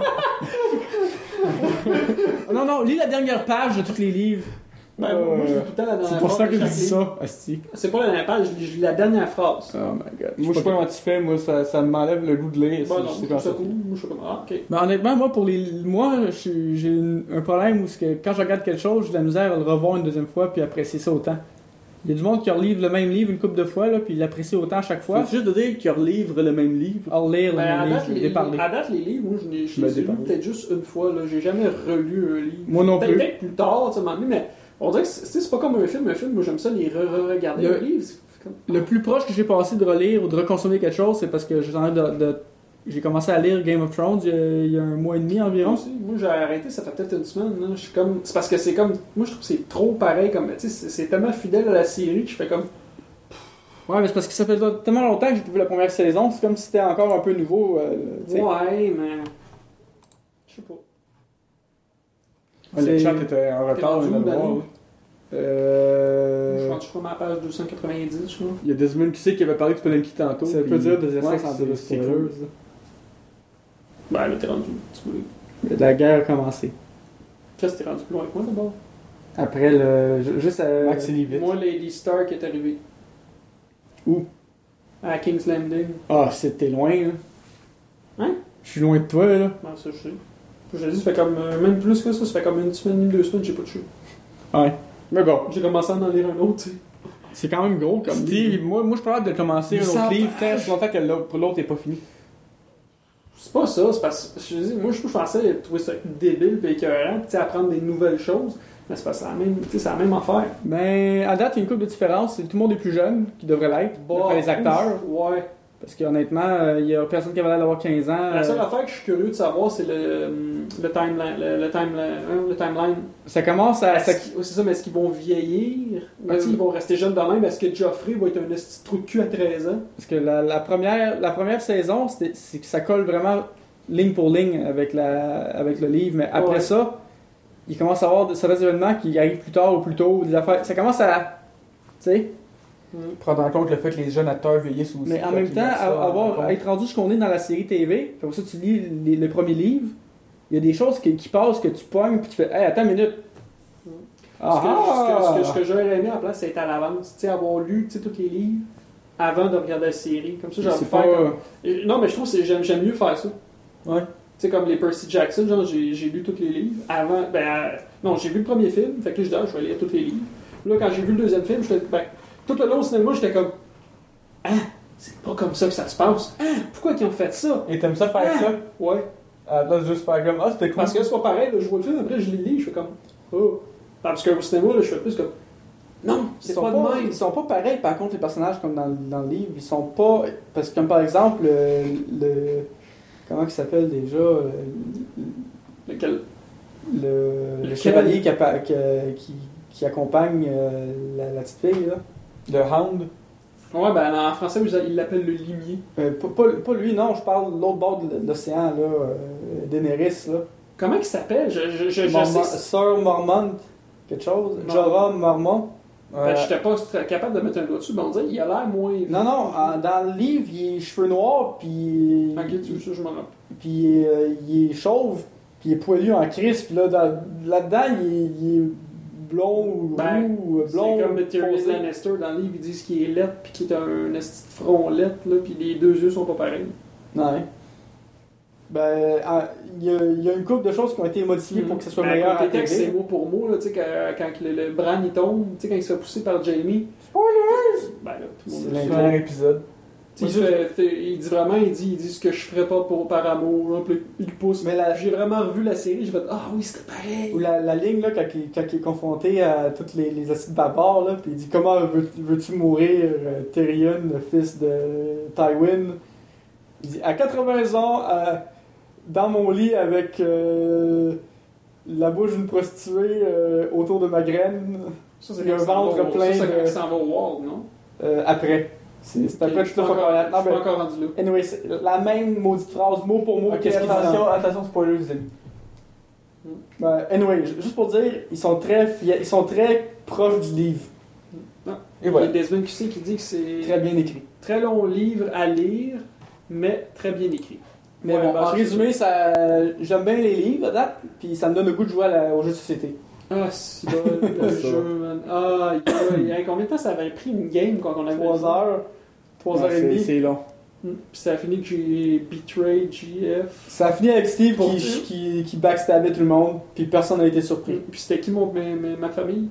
Non, lis la dernière page de tous les livres. Ben, moi, je lis tout le temps la dernière C'est pour phrase ça que de je chaque dis livre. ça, asti. C'est pas la dernière page, je lis la dernière phrase. Oh my god. Moi, je suis pas un anti-fait, moi, ça m'enlève le goût de lire. Bon, si non, je sais je trouve pas ça ça. cool. Moi, je suis comme, ah, ok. Mais honnêtement, moi, j'ai un problème où quand je regarde quelque chose, j'ai de la misère à le revoir une deuxième fois puis apprécier ça autant. Il y a du monde qui relivre le même livre une couple de fois, là, puis il l'apprécie autant à chaque fois. C'est juste de dire qu'ils relivrent le même livre. À relire le Ben, même à livre, date, je l'ai parlé. à date, les livres, moi, je me les ai lus déparle. peut-être juste une fois. Là. J'ai jamais relu un livre. Moi non plus. Peut-être plus tard, tu sais, à un moment donné, mais on dirait que c'est pas comme un film. Un film, moi, j'aime ça les re-regarder. Le- Un livre, c'est comme... Le plus proche que j'ai passé de relire ou de reconsommer quelque chose, c'est parce que j'ai commencé à lire Game of Thrones il y a un mois et demi environ. Moi, j'ai arrêté, ça fait peut-être une semaine. Là. Je suis comme... C'est parce que c'est comme... Moi, je trouve que c'est trop pareil. Comme... Tu sais, c'est tellement fidèle à la série que je fais comme... Ouais, mais c'est parce que ça fait tellement longtemps que j'ai vu la première saison, c'est comme si c'était encore un peu nouveau. Tu sais. Ouais, mais... Je sais pas. Le C'est- chat était en T'es retard, rendu je viens où, de le voir. Danny? Je Euh... pense que je suis à ma page 290, je crois. Il y a Desmond qui sait qui avait parlé de Spelunky tantôt. Ça puis- peut dire des essais Ouais, sans c'est- dire de c'est spoilers. cool. Ben là, t'es rendu. Tu veux... La guerre a commencé. Qu'est-ce que t'es rendu plus loin que moi, d'abord? Après le. Juste à. Max il y vite. Moi, Lady Stark est arrivé. Où? À King's Landing. Ah, c'était loin, là. Hein? Je suis loin de toi, là. Ben, ça, je sais. Je te dis, ça fait comme... même plus que ça fait comme une semaine, 2 semaines, j'ai pas touché. Ouais. Mais bon. J'ai commencé à en lire un autre, tu sais. C'est quand même gros comme Steve, moi je suis pas capable de commencer un autre 800 livre tant longtemps que l'autre n'est pas fini. C'est pas ça, c'est parce que moi je pensais trouver ça débile et écœurant, tu sais, apprendre des nouvelles choses, mais c'est pas ça, c'est la même affaire. Ben, à date, il y a une couple de différences. Tout le monde est plus jeune, qui devrait l'être, d'après les acteurs. Ouais. Parce qu'honnêtement, il y a personne qui avait l'air d'avoir 15 ans. La seule affaire que je suis curieux de savoir, c'est le timeline. Ça commence à... C'est ça, mais est-ce qu'ils vont vieillir? Ils vont rester jeunes de même? Est-ce que Joffrey va être un petit trou de cul à 13 ans? Parce que la première saison, c'est que ça colle vraiment ligne pour ligne avec le livre, mais après ça, il commence à avoir certains événements qui arrivent plus tard ou plus tôt, des affaires. Ça commence à... Tu sais? Prendre en compte le fait que les jeunes acteurs vieillissent aussi. Mais en même temps, être rendu jusqu'on est dans la série TV, comme ça tu lis le premier livre, il y a des choses qui passent, que tu pognes, puis tu fais « Hey, attends une minute! » Ce que j'aurais aimé en place, c'est être à l'avance. Tu sais, avoir lu tous les livres avant de regarder la série. Comme ça, j'aurais pu faire comme... Non, mais je trouve que j'aime mieux faire ça. Ouais. Tu sais, comme les Percy Jackson, genre, j'ai lu tous les livres avant... non, j'ai vu le premier film, fait que là, je dis, je vais lire tous les livres. Là, quand j'ai vu le deuxième film, j'étais... tout le long au cinéma, j'étais comme... c'est pas comme ça que ça se passe. Pourquoi ils ont fait ça? Et t'aimes ça faire ça? Ouais. Là, juste faire comme, c'était cool. Parce que c'est pas pareil, là, je vois le film, après je les lis, je fais comme... Oh. Parce qu'au cinéma, là, je fais plus comme... Non, c'est pas de même. Ils sont pas pareils, par contre, les personnages, comme dans le livre. Ils sont pas... Parce que, comme par exemple, comment il s'appelle déjà? Lequel? Le chevalier qui accompagne la petite fille, là. Le Hound. Ouais, ben en français, il l'appelle le limier. Pas lui, non, je parle de l'autre bord de l'océan, là, Daenerys, là. Comment il s'appelle? Je sais. Sir Mormont, quelque chose. Non. Jorah Mormont. J'étais pas capable de mettre un doigt dessus, mais on dirait qu'il a l'air moins... Non, dans le livre, il est cheveux noirs, puis... Ok, tu veux ça, je m'en rappelle. Puis il est chauve, puis il est poilu en crise, puis là-dedans, il est blond ou roux, blond. C'est comme Tyrion Lannister, dans le livre, ils disent qu'il est laid, puis qu'il est un esti de front laid, là, puis les deux yeux sont pas pareils. Ouais. Ben, il y a une couple de choses qui ont été modifiées pour que ça soit meilleur à la TV. C'est mot pour mot, là, tu sais, quand le Bran il tombe, tu sais, quand il se fait pousser par Jaime. Spoilers! Ben là, tout le monde C'est le sait. Premier épisode. Il dit vraiment, il dit ce que je ferais pas par amour, là, puis il pousse. Mais j'ai vraiment revu la série, j'ai fait oui, c'était pareil. Ou la ligne, là, quand il est confronté à tous les acides barbares, là, puis il dit comment veux-tu mourir, Tyrion, le fils de Tywin? Il dit à 80 ans, dans mon lit avec la bouche d'une prostituée autour de ma graine. Ça, c'est il y a un ventre plein ça, de. Ça s'en va au Wall, non? Après. C'est après je suis pas encore rendu là. Anyway, c'est la même maudite phrase, mot pour mot. Ok, attention, spoilers, les amis. Anyway, juste pour dire, ils sont très proches du livre. Et voilà. Il y a Desmond QC qui dit que c'est très bien écrit. Très long livre à lire, mais très bien écrit. Mais bon, en résumé, j'aime bien les livres à date, puis ça me donne le goût de jouer aux jeux de société. Ah, c'est bon, le jeu, man. Ah, combien de temps ça avait pris une game quand on avait 3 heures. 3 heures et demie. C'est long. Puis ça a fini que j'ai betrayed GF. Ça a fini avec Steve qui backstabait tout le monde, puis personne n'a été surpris. Puis c'était qui ma famille?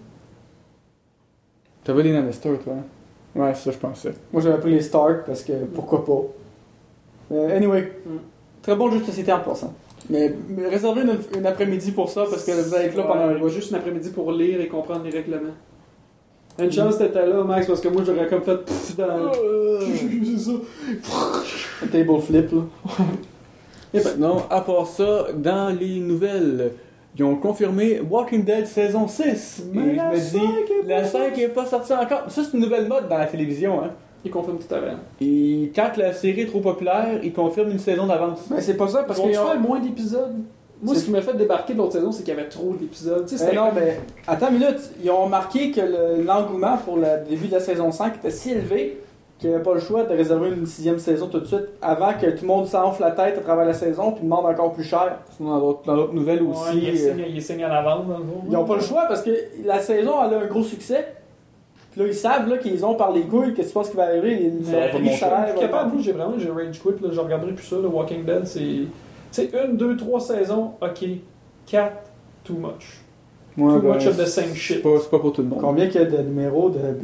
T'avais les Lannister, toi, hein? Ouais, ça, je pensais. Moi, j'avais pris les Stark parce que pourquoi pas. Anyway, très bon jeu de société en passant. Mais réservez une après-midi pour ça parce que vous allez être là pendant un bout. Juste une après-midi pour lire et comprendre les règlements. Une chance t'étais là, Max, parce que moi j'aurais comme fait dans. C'est ça. Un table flip, là. Et sinon, à part ça, dans les nouvelles, ils ont confirmé Walking Dead saison 6. Mais et je me dis, la 5 n'est pas sortie encore. Ça, c'est une nouvelle mode dans la télévision, hein. Ils confirment tout à l'heure. Et quand la série est trop populaire, ils confirment une saison d'avance. Mais c'est pas ça parce qu'ils qu'ils ont fait moins d'épisodes. Moi, ce qui m'a fait débarquer de l'autre saison, c'est qu'il y avait trop d'épisodes. Non, mais attends une minute. Ils ont remarqué que l'engouement pour le début de la saison 5 était si élevé qu'il n'y avait pas le choix de réserver une 6e saison tout de suite avant que tout le monde s'enfle la tête à travers la saison puis demande encore plus cher. Dans d'autres nouvelles aussi. Il signe en avance dans le fond. Ils n'ont pas le choix parce que la saison elle a un gros succès. Puis là, ils savent là, qu'ils ont par les couilles que tu penses qu'il va arriver. Je suis capable, j'ai rage quit, là, je regarderai plus ça. Le Walking Dead, c'est 1, 2, 3 saisons, ok. 4, too much. Ouais, too much of the same shit. C'est pas pour tout le monde. Combien qu'il y a de numéros de BD?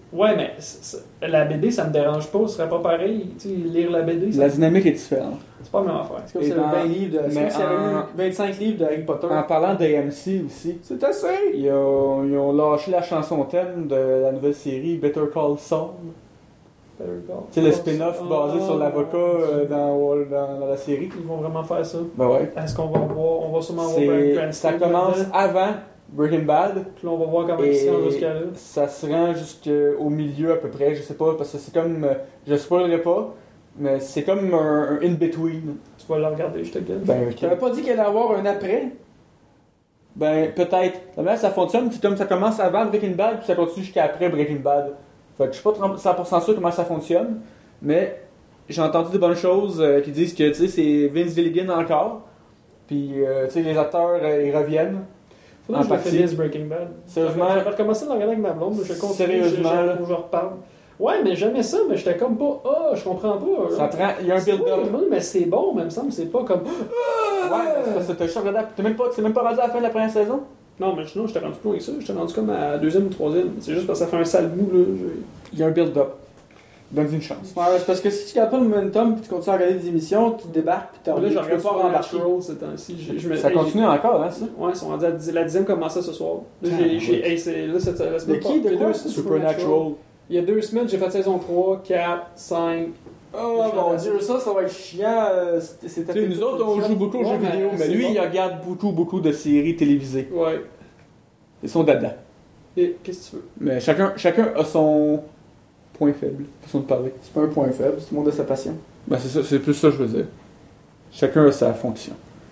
Ouais, mais la BD, ça me dérange pas, ce serait pas pareil. Tu sais, lire la BD, La dynamique est différente. c'est pas la même affaire. C'est comme Et s'il y avait dans- 20 livres de. C'est mais comme s'il y avait en- eu 25 livres de Harry Potter. En parlant d'AMC aussi, C'est assez! ils ont lâché la chanson thème de la nouvelle série Better Call Saul. Tu sais, le spin-off basé sur l'avocat dans la série. Ils vont vraiment faire ça. Ben ouais. Est-ce qu'on va voir, on va sûrement voir Bryan Cranston Ça commence là-dedans? avant Breaking Bad. Puis là, on va voir comment ils se rendent jusqu'à là. Et ça se rend jusqu'au milieu à peu près, je sais pas, parce que c'est comme. Je spoilerai pas, mais c'est comme un in-between. Tu vas le regarder, je te gueule. Ben, Tu n'avais pas dit qu'il allait y avoir un après? Ben, peut-être. La manière ça fonctionne, c'est comme ça commence avant Breaking Bad, puis ça continue jusqu'à après Breaking Bad. Fait que je suis pas 100% sûr comment ça fonctionne, mais j'ai entendu des bonnes choses qui disent que, tu sais, c'est Vince Gilligan encore, puis, tu sais, les acteurs, ils reviennent. Faudrait que je en le partie. finisse Breaking Bad. Sérieusement? J'avais recommencé à le regarder avec ma blonde, mais je continue. Sérieusement, là? Faut que je reparle. Ouais, mais j'aimais ça, mais j'étais comme pas. Ah, je comprends pas. Ça prend. Il y a un build-up. Oui, mais c'est bon, mais il me semble, c'est pas comme. Ouais, c'est parce que t'as juste regardé. T'es même pas rendu à la fin de la première saison? Non, mais sinon, j'étais rendu plus loin que ça. J'étais rendu comme à la deuxième ou troisième. C'est juste parce que ça fait un sale bout, là. Il y a un build-up. Donne une chance. Ouais, c'est parce que si tu gardes pas le momentum puis tu continues à regarder des émissions, tu débarques puis Là, je tu regarde peux pas rembarquer. Supernatural ces temps-ci. Ça continue encore, hein, ça? Ouais, ils sont rendus à la dixième commençait ce soir. Là, c'est là, cette la semaine De qui? De quoi? Supernatural. Il y a 2 semaines, j'ai fait saison 3, 4, 5. Oh mon dieu, ça va être chiant. Tu sais, nous autres, on joue beaucoup aux Ouais, jeux mais vidéo, mais c'est lui, bon. il regarde beaucoup de séries télévisées. Ouais. Ils sont dada. Et qu'est-ce que tu veux? Mais chacun a son point faible, façon de parler. C'est pas un point faible, c'est le monde de sa passion. Ben, c'est ça, c'est plus ça que je veux dire. Chacun a sa fonction.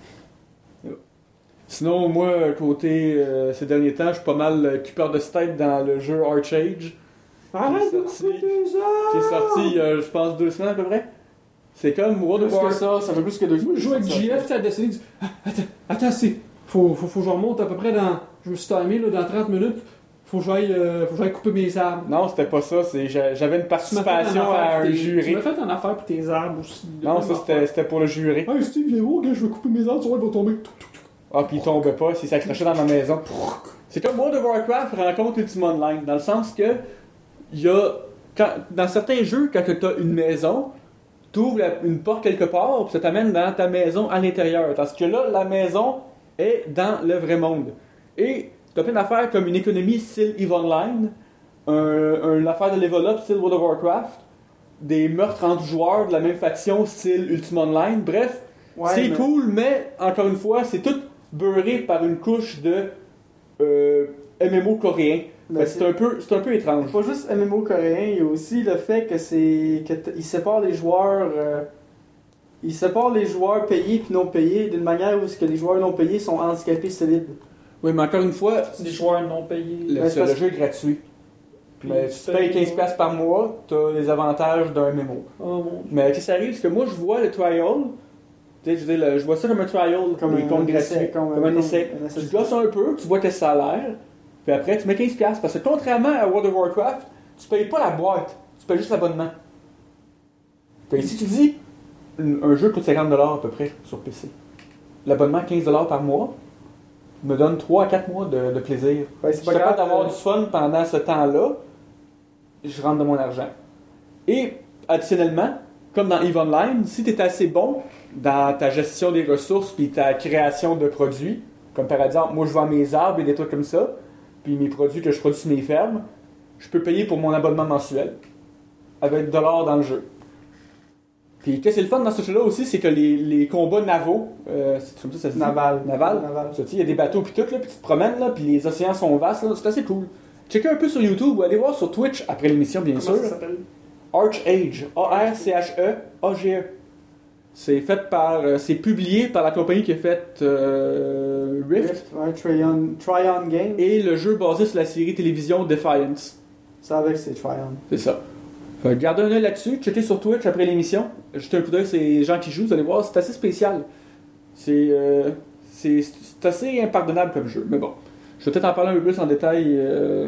Sinon, moi, côté ces derniers temps, je suis pas mal cupeur de tête dans le jeu Archage. Arrête de sorti- couper 2 heures! Qui est sorti, je pense, 2 semaines à peu près. C'est comme World of Plus que Warcraft. ça fait plus que 2 Moi, je joue avec JF, tu as décidé, dit Attends, c'est. Faut que je remonte à peu près dans. Je me suis timé là, dans 30 minutes. Faut que j'aille couper mes arbres. Non, c'était pas ça. J'avais une Tu participation à un Tu jury. m'as fait en affaire pour tes arbres aussi. Non, ça c'était pour le jury. Hey Steve, viens voir, gars, je vais couper mes arbres, tu vois, ils vont tomber. Ah, puis il tombait pas, il s'accrochait dans ma maison. C'est comme World of Warcraft rencontre Ultima Online, dans le sens que il y a. Dans certains jeux, quand tu as une maison, tu ouvres une porte quelque part, puis ça t'amène dans ta maison à l'intérieur. Parce que là, la maison est dans le vrai monde. Et tu as plein d'affaires comme une économie style EVE Online, une affaire de level up style World of Warcraft, des meurtres entre joueurs de la même faction style Ultima Online. Bref, Ouais, c'est mais- cool, mais encore une fois, c'est tout beurré par une couche de MMO coréen. Mais Fait que c'est un peu étrange. Pas juste MMO coréen, il y a aussi le fait que ils séparent les joueurs. Ils séparent les joueurs payés puis non payés d'une manière où ce que les joueurs non payés sont handicapés solides. Oui, mais encore une fois, Des joueurs non payés. le, Ben, c'est parce le jeu est gratuit. Puis Mais si tu payes 15$ par mois, tu as les avantages d'un MMO. Oh mon dieu. Mais qu'est-ce qui arrive, c'est que moi, je vois le trial, tu sais, je veux dire, je vois ça comme un trial, Comme les un comptes essai, gratuits, comme un essai. un essai. Tu gosses un peu, tu vois que ça a l'air, puis après, tu mets 15$. Parce que contrairement à World of Warcraft, tu payes pas la boîte, tu payes juste l'abonnement. Fait que si tu dis, un jeu coûte 50$ à peu près sur PC, l'abonnement 15$ par mois me donne 3 à 4 mois de plaisir. Ouais, Je c'est suis pas capable grave d'avoir du fun pendant ce temps-là, je rentre de mon argent. Et additionnellement, comme dans EVE Online, si tu es assez bon dans ta gestion des ressources puis ta création de produits, comme par exemple, moi je vends mes arbres et des trucs comme ça, puis mes produits que je produis sur mes fermes, je peux payer pour mon abonnement mensuel avec dollars dans le jeu. Puis qu'est-ce qui est le fun dans ce jeu-là aussi, c'est que les combats navaux, c'est comme ça se dit? Naval. Naval. Ça, tu sais, il y a des bateaux puis tout, là, puis tu te promènes, là, puis les océans sont vastes, là, c'est assez cool. Checkez un peu sur YouTube ou allez voir sur Twitch après l'émission, bien Comment sûr. ça s'appelle? Archage. A-R-C-H-E-A-G-E. C'est fait par. C'est publié par la compagnie qui a fait Rift. Ouais, Tryon Game. Et le jeu basé sur la série télévision Defiance. Ça avec c'est Tryon. C'est ça. Fait que gardez un œil là-dessus, checkez sur Twitch après l'émission. Jetez un coup d'œil sur les gens qui jouent, vous allez voir, c'est assez spécial. C'est assez impardonnable comme jeu, mais bon. Je vais peut-être en parler un peu plus en détail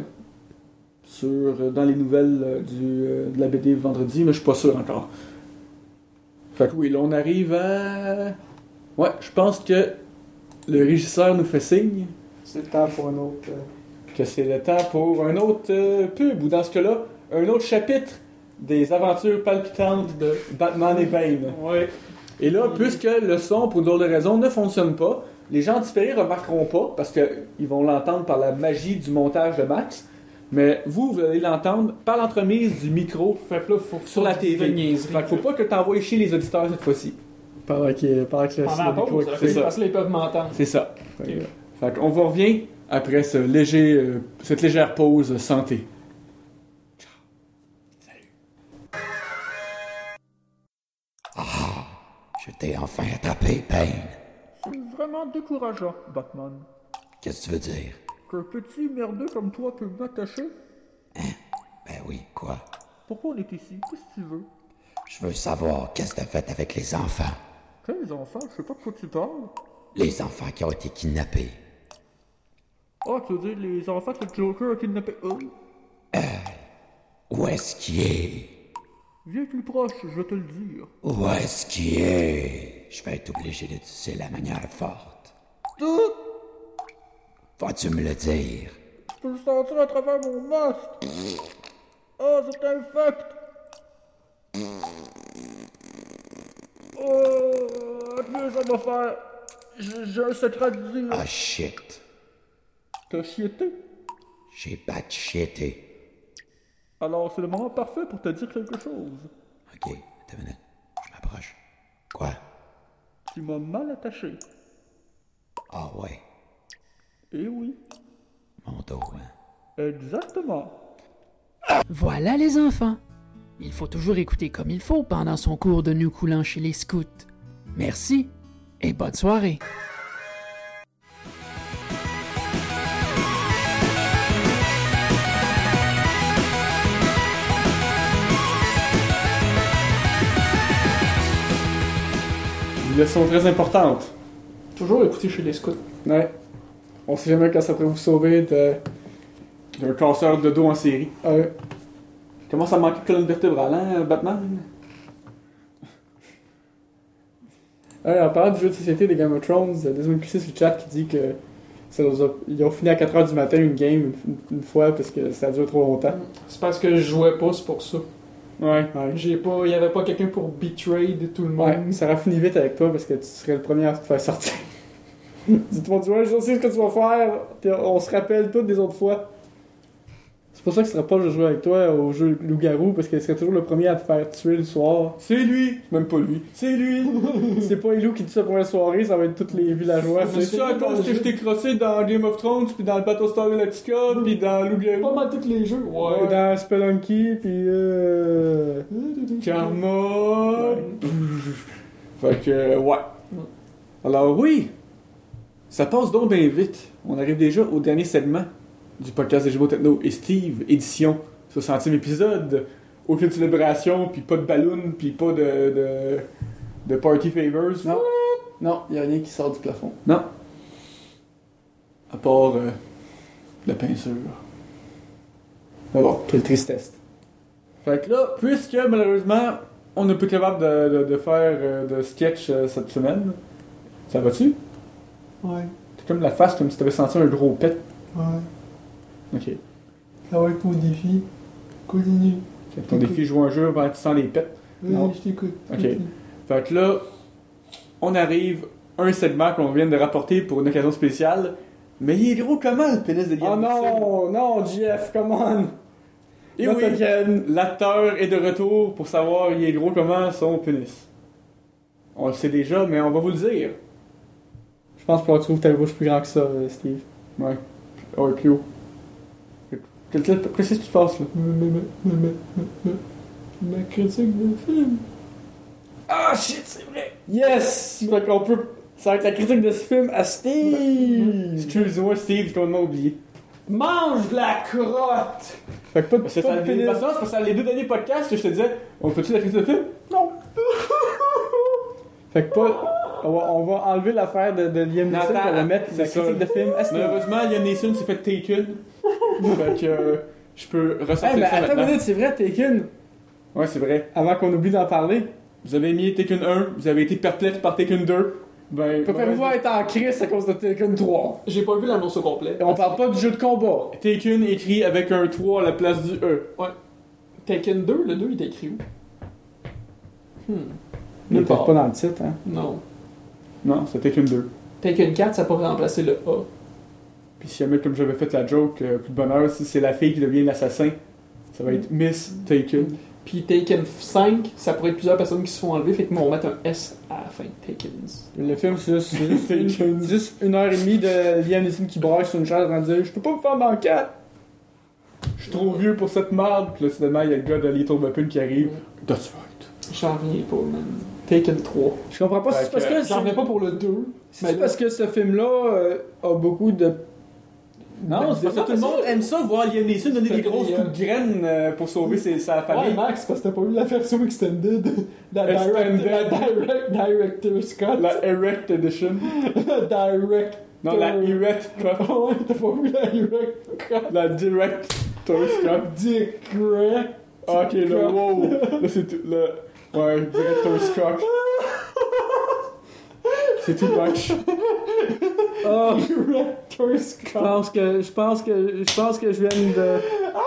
dans les nouvelles de la BD vendredi, mais je suis pas sûr encore. Fait que oui, là on arrive à... Ouais, je pense que le régisseur nous fait signe C'est le temps pour un autre. que c'est le temps pour un autre pub, ou dans ce cas-là, un autre chapitre des aventures palpitantes de Batman et Bane. Ouais. Et là, puisque le son, pour d'autres raisons, ne fonctionne pas, les gens différés ne remarqueront pas, parce qu'ils vont l'entendre par la magie du montage de Max, mais vous allez l'entendre par l'entremise du micro Fait que là, faut sur la TV. niaiserie. Fait qu'il faut pas que tu envoies chier les auditeurs cette fois-ci. Pendant que le Pendant la pause, c'est ça. parce que là, ils peuvent m'entendre. C'est ça. Fait qu'on vous revient après cette légère pause santé. Je t'ai enfin attrapé, Bane. C'est vraiment décourageant, Batman. Qu'est-ce que tu veux dire? Qu'un petit merdeux comme toi peut m'attacher? Ben oui, quoi? Pourquoi on est ici? Qu'est-ce que tu veux? Je veux savoir qu'est-ce que t'as fait avec les enfants. Quels enfants? Je sais pas de quoi tu parles. Les enfants qui ont été kidnappés. Ah, tu veux dire les enfants que le Joker a kidnappés eux? Où est-ce qu'il est? Viens plus proche, je vais te le dire. Où est-ce qu'il est? Je vais être obligé d'utiliser la manière forte. Vas-tu me le dire? Je peux le sentir à travers mon masque. Ah, c'est infect. Adieu, ça va faire. J'ai un secret à te dire. Ah shit. T'as chiété? J'ai batchiété. Alors, c'est le moment parfait pour te dire quelque chose. Ok, attends une minute. Je m'approche. Quoi? Tu m'as mal attaché. Ah ouais, Eh oui, mon dos, hein. exactement. Voilà les enfants. Il faut toujours écouter comme il faut pendant son cours de nœud coulant chez les scouts. Merci et bonne soirée. Une leçon très importante. Toujours écouter chez les scouts. Ouais. On sait jamais quand ça pourrait vous sauver de. D'un casseur de dos en série. Ouais. Commence à manquer de colonne vertébrale, hein, Batman? Ouais, en parlant du jeu de société de Game of Thrones, il y a Desmond Cussy sur le chat qui dit que ils ont fini à 4h du matin une game une fois parce que ça dure trop longtemps. C'est parce que je jouais pas, c'est pour ça. Ouais. Ouais. Il y avait pas quelqu'un pour betray de tout le monde. Ouais, ça aurait fini vite avec toi parce que tu serais le premier à te faire sortir. Dis-toi, ouais, je sais ce que tu vas faire. Puis on se rappelle toutes des autres fois. C'est pour ça que ce serait pas de jouer avec toi au jeu Loup-Garou parce qu'il serait toujours le premier à te faire tuer le soir. C'est lui! Même pas lui. C'est lui! C'est pas Elou qui tue sa première soirée, ça va être tous les villageois. C'est ça à cause que je t'ai crossé dans Game of Thrones, puis dans le Battlestar Galactica, puis dans Pas Loup-Garou. mal tous les jeux. Ouais, dans Spelunky, puis Karma! Fait que, ouais. Alors oui! Ça passe donc bien vite. On arrive déjà au dernier segment du podcast des Gémeaux Techno et Steve, édition 60e épisode. Aucune célébration, puis pas de ballon, puis pas de party favors. Non. Non, y a rien qui sort du plafond. Non. À part la peinture. Mais bon. Quelle tristesse. Fait que là, puisque malheureusement, on n'est pas capable de faire de sketch cette semaine, ça va-tu? Ouais. T'as comme la face comme si t'avais senti un gros pet. Ouais. Ok. Ça va être mon défi. Continue. Ton défi, jouer un jeu avant que tu sens les pets. Non. Je t'écoute. Ok. Fait que là, on arrive à un segment qu'on vient de rapporter pour une occasion spéciale. Mais il est gros comment le pénis de Liam Oh non, non, JF, come on! Et Not oui, again. l'acteur est de retour pour savoir il est gros comment son pénis. On le sait déjà, mais on va vous le dire. Je pense que tu trouves ta bouche plus grand que ça, Steve. Ouais. Ouais, plus haut. Qu'est-ce qui se passe là? Ma critique de film. Ah shit, c'est vrai! Yes! Fait qu'on peut. Ça va être la critique de ce film à Steve! Excuse-moi, Steve, j'ai complètement oublié. Mange de la crotte! Fait que pas de Parce que pas de pénis. parce que ça, les deux derniers podcasts que je te disais, on fait-tu la critique de film? Non! Fait que pas. On va enlever l'affaire de Liam Neeson Attends, pour la mettre c'est la ça. critique de film à Steve. Malheureusement, Liam Neeson s'est fait Taken. Fait que je peux ressortir Hey, mais ça attends une maintenant. minute, c'est vrai, Taken. Ouais, c'est vrai. Avant qu'on oublie d'en parler. Vous avez mis Taken 1, vous avez été perplexe par Taken 2. Ben, Préparez-vous à être en crise à cause de Taken 3. J'ai pas vu l'annonce au complet. Et on parle pas du jeu de combat. Taken écrit avec un 3 à la place du E. Ouais. Taken 2, le 2, il est écrit où? Il Nulle était part. pas dans le titre, hein. Non. Non, c'était Taken 2. Taken 4, ça pourrait remplacer le A. Puis si jamais, comme j'avais fait la joke, plus de bonheur, si c'est la fille qui devient l'assassin, ça va être Miss Taken. Puis Taken 5, ça pourrait être plusieurs personnes qui se font enlever, fait que moi, on va mettre un S à la fin. Takens. Le film, c'est juste 1h30 de Liam Neeson qui braille sur une chaise en disant « Je peux pas me faire dans le 4! » Je suis trop vieux pour cette merde. Puis là, finalement, il y a le gars de Little Weapon qui arrive. That's right. J'en reviens pas, man. Taken 3. Je comprends pas si c'est parce que... J'en reviens pas pour le 2. C'est parce que ce film-là a beaucoup de... Non, c'est parce que tout le monde aime ça, voir Liam Neeson donner des grosses Puis, coups de graine pour sauver sa famille. Ouais, Max, parce que t'as pas vu la version extended. Extended. Director's Cut. La Erect Edition. La Direct. Non, la Erect Cut. Ouais, t'as pas vu la Direct Cut. La Director's Cut. Direct. Ok, le wow. Là, c'est tout. Le... Ouais, Director's Cut. C'est tout much. Oh, Director's Cut. je pense que je viens de...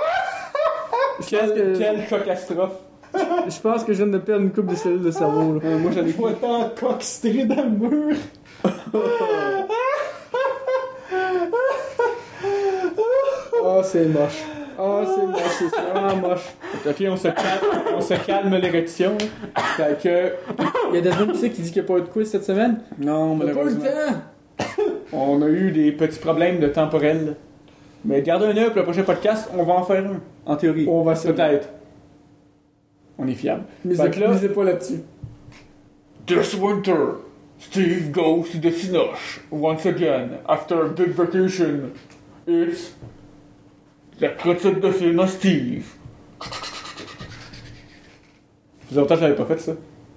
Quelle catastrophe. Je pense que je viens de perdre une coupe de cellules de cerveau, là. Moi, j'en ai Faut tant coxter dans le mur. Oh, c'est moche. Oh, c'est moche, c'est vraiment moche. Ok, on se calme l'érection. Fait que... Il y a Desmond qui dit qu'il n'y a pas eu de quiz cette semaine. Non, On a pas eu le malheureusement. temps. On a eu des petits problèmes de temporel. Mais gardez un œil pour le prochain podcast, on va en faire un. En théorie. On va essayer. Peut-être. On est fiable. Misez Fait que là- pas là-dessus. This winter, Steve goes to the Cinoche once again after a big vacation. It's la critique de film à Steve. Ça faisait longtemps que je l'avais pas fait ça.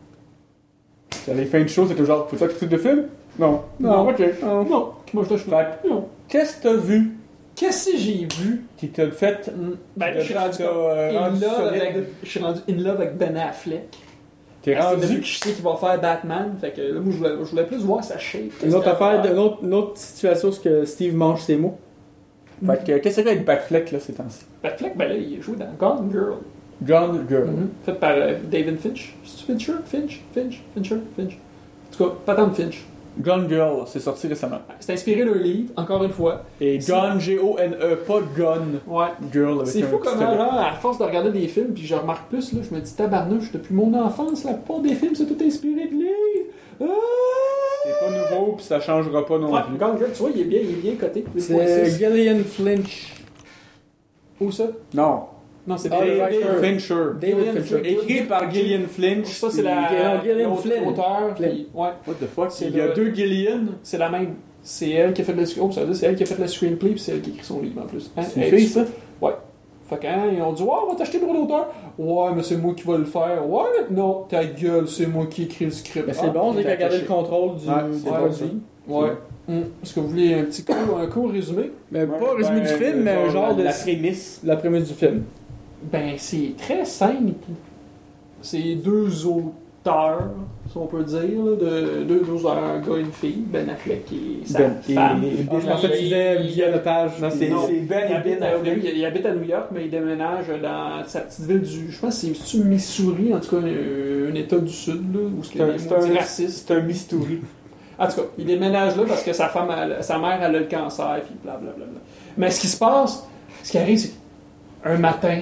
C'est les fins de show, c'était genre, faut ça critique de film? Non. Non. Ok. Non, moi je te Fait que, Non. qu'est-ce que t'as vu Qu'est-ce que j'ai vu? qui t'a fait. Ben là, je suis rendu rendu solide. je suis rendu in love avec Ben Affleck. T'es Parce que rendu. depuis que je sais qu'il va faire Batman, fait que là, moi, je voulais plus voir sa shape. Une autre affaire, une autre situation, c'est que Steve mange ses mots. Fait que, qu'est-ce que c'est avec Batfleck là ces temps-ci? Batfleck, ben là, il joue dans Gone Girl. Gone Girl. Fait par David Finch. C'est-tu Fincher? En tout cas, pas tant de Finch. Gone Girl, c'est sorti récemment. C'est inspiré d'un livre, encore une fois. Et Gone, G-O-N-E, pas Gone Ouais. Girl avec C'est un fou petit comment, E. genre, à force de regarder des films, puis je remarque plus, là, je me dis, tabarnouche, depuis mon enfance, la plupart des films, c'est tout inspiré de livres. Ah! C'est pas nouveau, puis ça changera pas non Ouais, plus. Gone Girl, tu vois, il est bien coté. C'est 8.6. Gillian Flinch. Où ça? Non. Non, c'est Ah, David Fincher. Fincher. David Fincher. Écrit par Gillian Flinch. Ça, c'est Gillian l'autre Flynn. auteur. Flynn. Puis, ouais, What the fuck? C'est Il y a le- deux Gillian. c'est la même. C'est elle qui a fait le ça veut dire c'est elle qui a fait le screenplay, puis c'est elle qui a écrit son livre en plus. Hein? C'est une Elle- fille, ça? Ouais. Fait que, hein, ils ont dit, ouais, on va t'acheter le droit d'auteur. Ouais, mais c'est moi qui vais le faire. Ouais, mais non, ta gueule, c'est moi qui écris le script. Mais c'est Ah, bon, c'est t'es qu'il a gardé attaché. le contrôle du Ouais, c'est Ouais, produit. Ouais. Est-ce que vous voulez un petit court résumé? Mais pas un résumé du film, mais un genre de La prémisse. la prémisse du film. Ben, c'est très simple. C'est deux auteurs, si on peut dire, là, deux auteurs, un gars et une fille, Ben Affleck et sa Ben et- femme. et Je pensais que tu disais Guillaume Lepage. Non, c'est Non. Ben Il et habite, Ben au début, Affleck. il habite à New York, mais il déménage dans sa petite ville du. Je pense que c'est Missouri, en tout cas, un état du Sud, là, où il y a des maudits racistes. C'est un mystery. En tout cas, il déménage là parce que sa mère, elle a le cancer, puis blablabla. Mais ce qui se passe, ce qui arrive, c'est qu'un matin,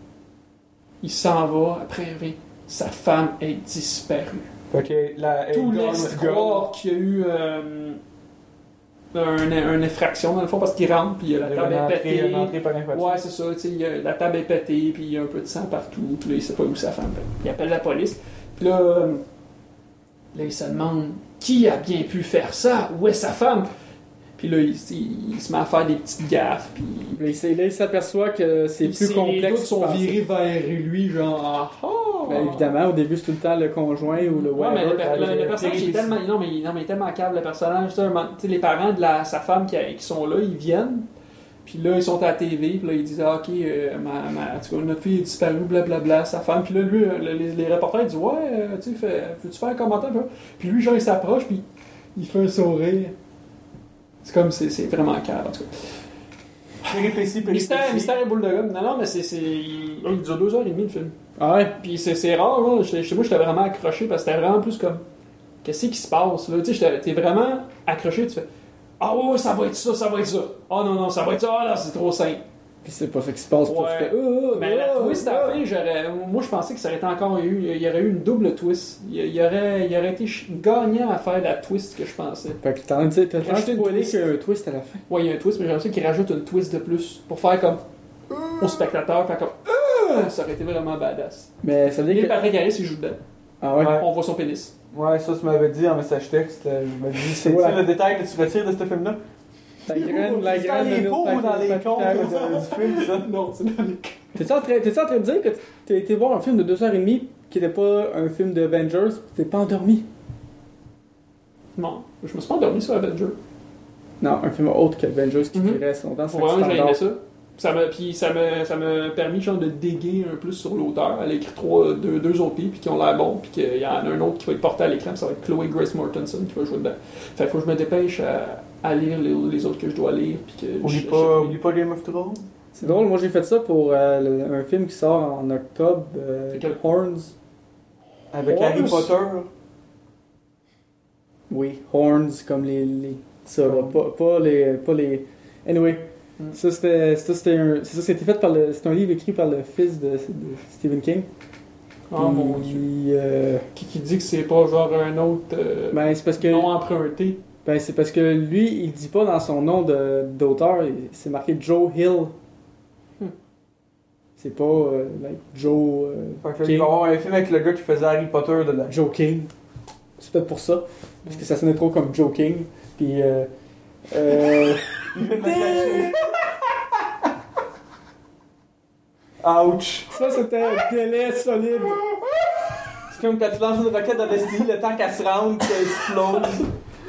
il s'en va, après il revient, sa femme est disparue. Fait que la Tout Gone laisse Girl. croire qu'il y a eu une infraction, dans le fond, parce qu'il rentre, puis la table est pétée. Une entrée par infraction. Ouais, c'est ça, tu sais, la table est pétée, puis il y a un peu de sang partout, puis là, il sait pas où sa femme est. Il appelle la police, puis là, il se demande qui a bien pu faire ça, où est sa femme? Puis là, il se met à faire des petites gaffes, puis Là, il s'aperçoit que c'est plus les complexe. doutes sont qu'il pensait. virés vers lui, genre, ah ah! Ben, évidemment, au début, c'est tout le temps le conjoint ou le Ouais, mais whatever. le personnage il est tellement. Non, mais il est tellement cave, le personnage. Tu sais, les parents de sa femme qui sont là, ils viennent. Puis là, ils sont à la TV. Puis là, ils disent, ah, ok, en tout cas, notre fille est disparue, blablabla, sa femme. Puis là, lui, les reporters, ils disent, ouais, tu sais, veux-tu faire un commentaire? Puis lui, genre, il s'approche, puis il fait un sourire. C'est comme, c'est vraiment cave, en tout cas. Péripéties. Mystère et boule de gomme. Non, mais il dure 2h30 le film. Ah ouais? Puis c'est rare, là. Moi, j'étais vraiment accroché parce que c'était vraiment plus comme. Qu'est-ce qui se passe, là? Tu sais, t'es vraiment accroché, tu fais. Ah ouais, ça va être ça, ça va être ça. Ah non, ça va être ça. Ah là, c'est trop simple. Puis c'est pas ça qui se passe. Ouais. Toi, tu fais, Mais la twist à la fin, moi je pensais que ça aurait été encore il y aurait eu une double twist. Il y aurait été gagnant à faire la twist que je pensais. Fait que t'as envie de Rajouter une spoiler twist. qu'il y a un twist à la fin. Ouais, il y a un twist, mais j'aimerais ça qu'il rajoute une twist de plus pour faire comme au spectateur, faire comme ça aurait été vraiment badass. Mais ça veut Neil dire que... Patrick Harris il joue dedans. Ah ouais? On voit son pénis. Ouais, ça tu m'avais dit en message texte. Je me dis, c'est ça le détail que tu retires de ce film-là? La graine dans les pots ou dans les comptes du film, ça? Non, c'est dans les T'es-tu en train de dire que t'as été voir un film de 2h30 qui était pas un film de Avengers pis t'es pas endormi? Non, je me suis pas endormi sur Avenger. Non, un film autre qu'Avengers qui reste longtemps. Pour vraiment, j'ai aimé ça. Ça m'a permis genre, de déguer un plus sur l'auteur. Elle a écrit deux autres livres qui ont l'air bons, puis qu'il y en a un autre qui va être porté à l'écran, ça va être Chloé Grace Mortensen qui va jouer dedans. Fait faut que je me dépêche à lire les autres que je dois lire. Puis que Oublie pas Game of Thrones. C'est drôle, moi j'ai fait ça pour un film qui sort en octobre, Horns. Avec Horns? Harry Potter. Oui, Horns comme les ça, pas les. Anyway, ça c'était fait par c'est un livre écrit par le fils de Stephen King. Oh mon Dieu. Qui dit que c'est pas genre un autre Ben c'est parce que nom emprunté. Ben c'est parce que lui, il dit pas dans son nom d'auteur, c'est marqué Joe Hill. C'est pas like Joe King. Il va y avoir un film avec le gars qui faisait Harry Potter dedans. Joe King. C'est peut-être pour ça. Parce que ça sonnait trop comme Joe King. Puis ouch! Ça c'était un délai solide. C'est comme quand tu lances une roquette dans Destiny, le temps qu'elle se rende, qu'elle explose.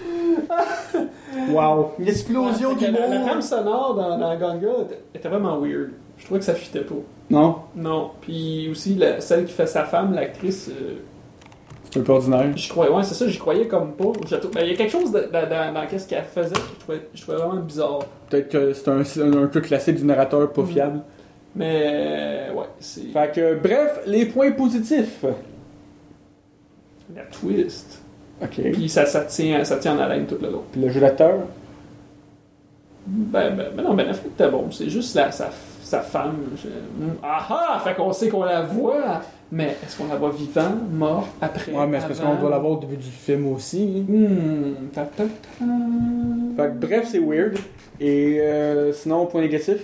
Wow! L'explosion du La monde! trame sonore dans Ganga était vraiment weird. Je trouvais que ça fitait pas. Non? Non. Puis aussi, celle qui fait sa femme, l'actrice... c'est un peu ordinaire. J'y croyais, ouais, c'est ça, j'y croyais comme pas. Il y a quelque chose dans ce qu'elle faisait que je trouvais vraiment bizarre. Peut-être que c'est un peu classique du narrateur pas fiable. Mais, ouais, c'est... Fait que, bref, les points positifs. La twist. Ok. Puis ça tient en haleine tout le long. Puis le jeu d'acteur. Ben non, Ben Affleck était bon. C'est juste sa femme. Fait qu'on sait qu'on la voit. Mais est-ce qu'on la voit vivant, mort, après? Ouais, mais c'est parce qu'on doit la voir au début du film aussi. Fait que bref, c'est weird. Et sinon, point négatif?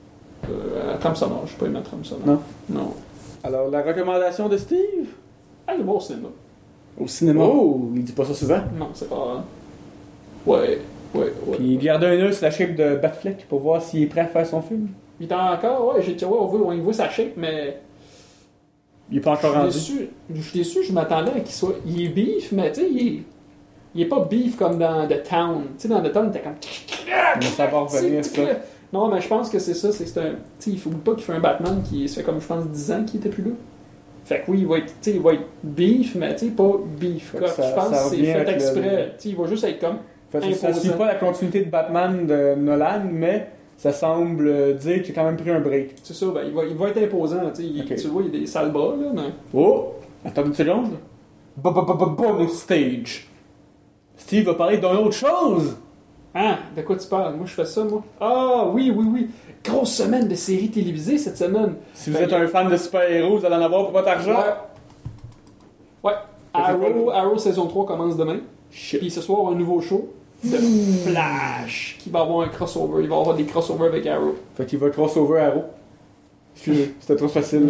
La trame sonore, je sais pas aimé la trame sonore. Non. Alors, la recommandation de Steve? Allez voir au cinéma. Au cinéma? Oh, il dit pas ça souvent. Non, c'est pas... Ouais. Puis garde un œil sur la shape de Batfleck pour voir s'il est prêt à faire son film. Il est encore, on voit sa shape, mais... Il est pas encore rendu. Je suis déçu, je m'attendais à qu'il soit... Il est beef, mais tu sais, il est pas beef comme dans The Town. Tu sais, dans The Town, t'es comme... Mais ça va revenir, ça. Non, mais je pense que c'est ça, c'est un... Tu sais, il faut pas qu'il fait un Batman qui se fait comme, je pense, 10 ans qu'il était plus là. Fait que oui, il va être beef, mais tu sais, pas beef. Je pense que c'est fait exprès. Tu sais, il va juste être comme... Ça suit pas la continuité de Batman de Nolan, mais ça semble dire qu'il a quand même pris un break. C'est ça, ben, il va être imposant. Tu le vois, il y a des sales bras, là, mais... Oh! Attends une seconde. Bonus stage. Steve va parler d'une autre chose! Ah, de quoi tu parles? Moi, je fais ça, moi. Ah, oui. Grosse semaine de séries télévisées cette semaine. Si vous êtes un fan de super-héros, vous allez en avoir pour votre argent. Ouais. Arrow saison 3 commence demain. Puis ce soir, un nouveau show de Flash qui va avoir un crossover. Il va y avoir des crossovers avec Arrow. Fait qu'il va crossover Arrow. Excusez, c'était trop facile.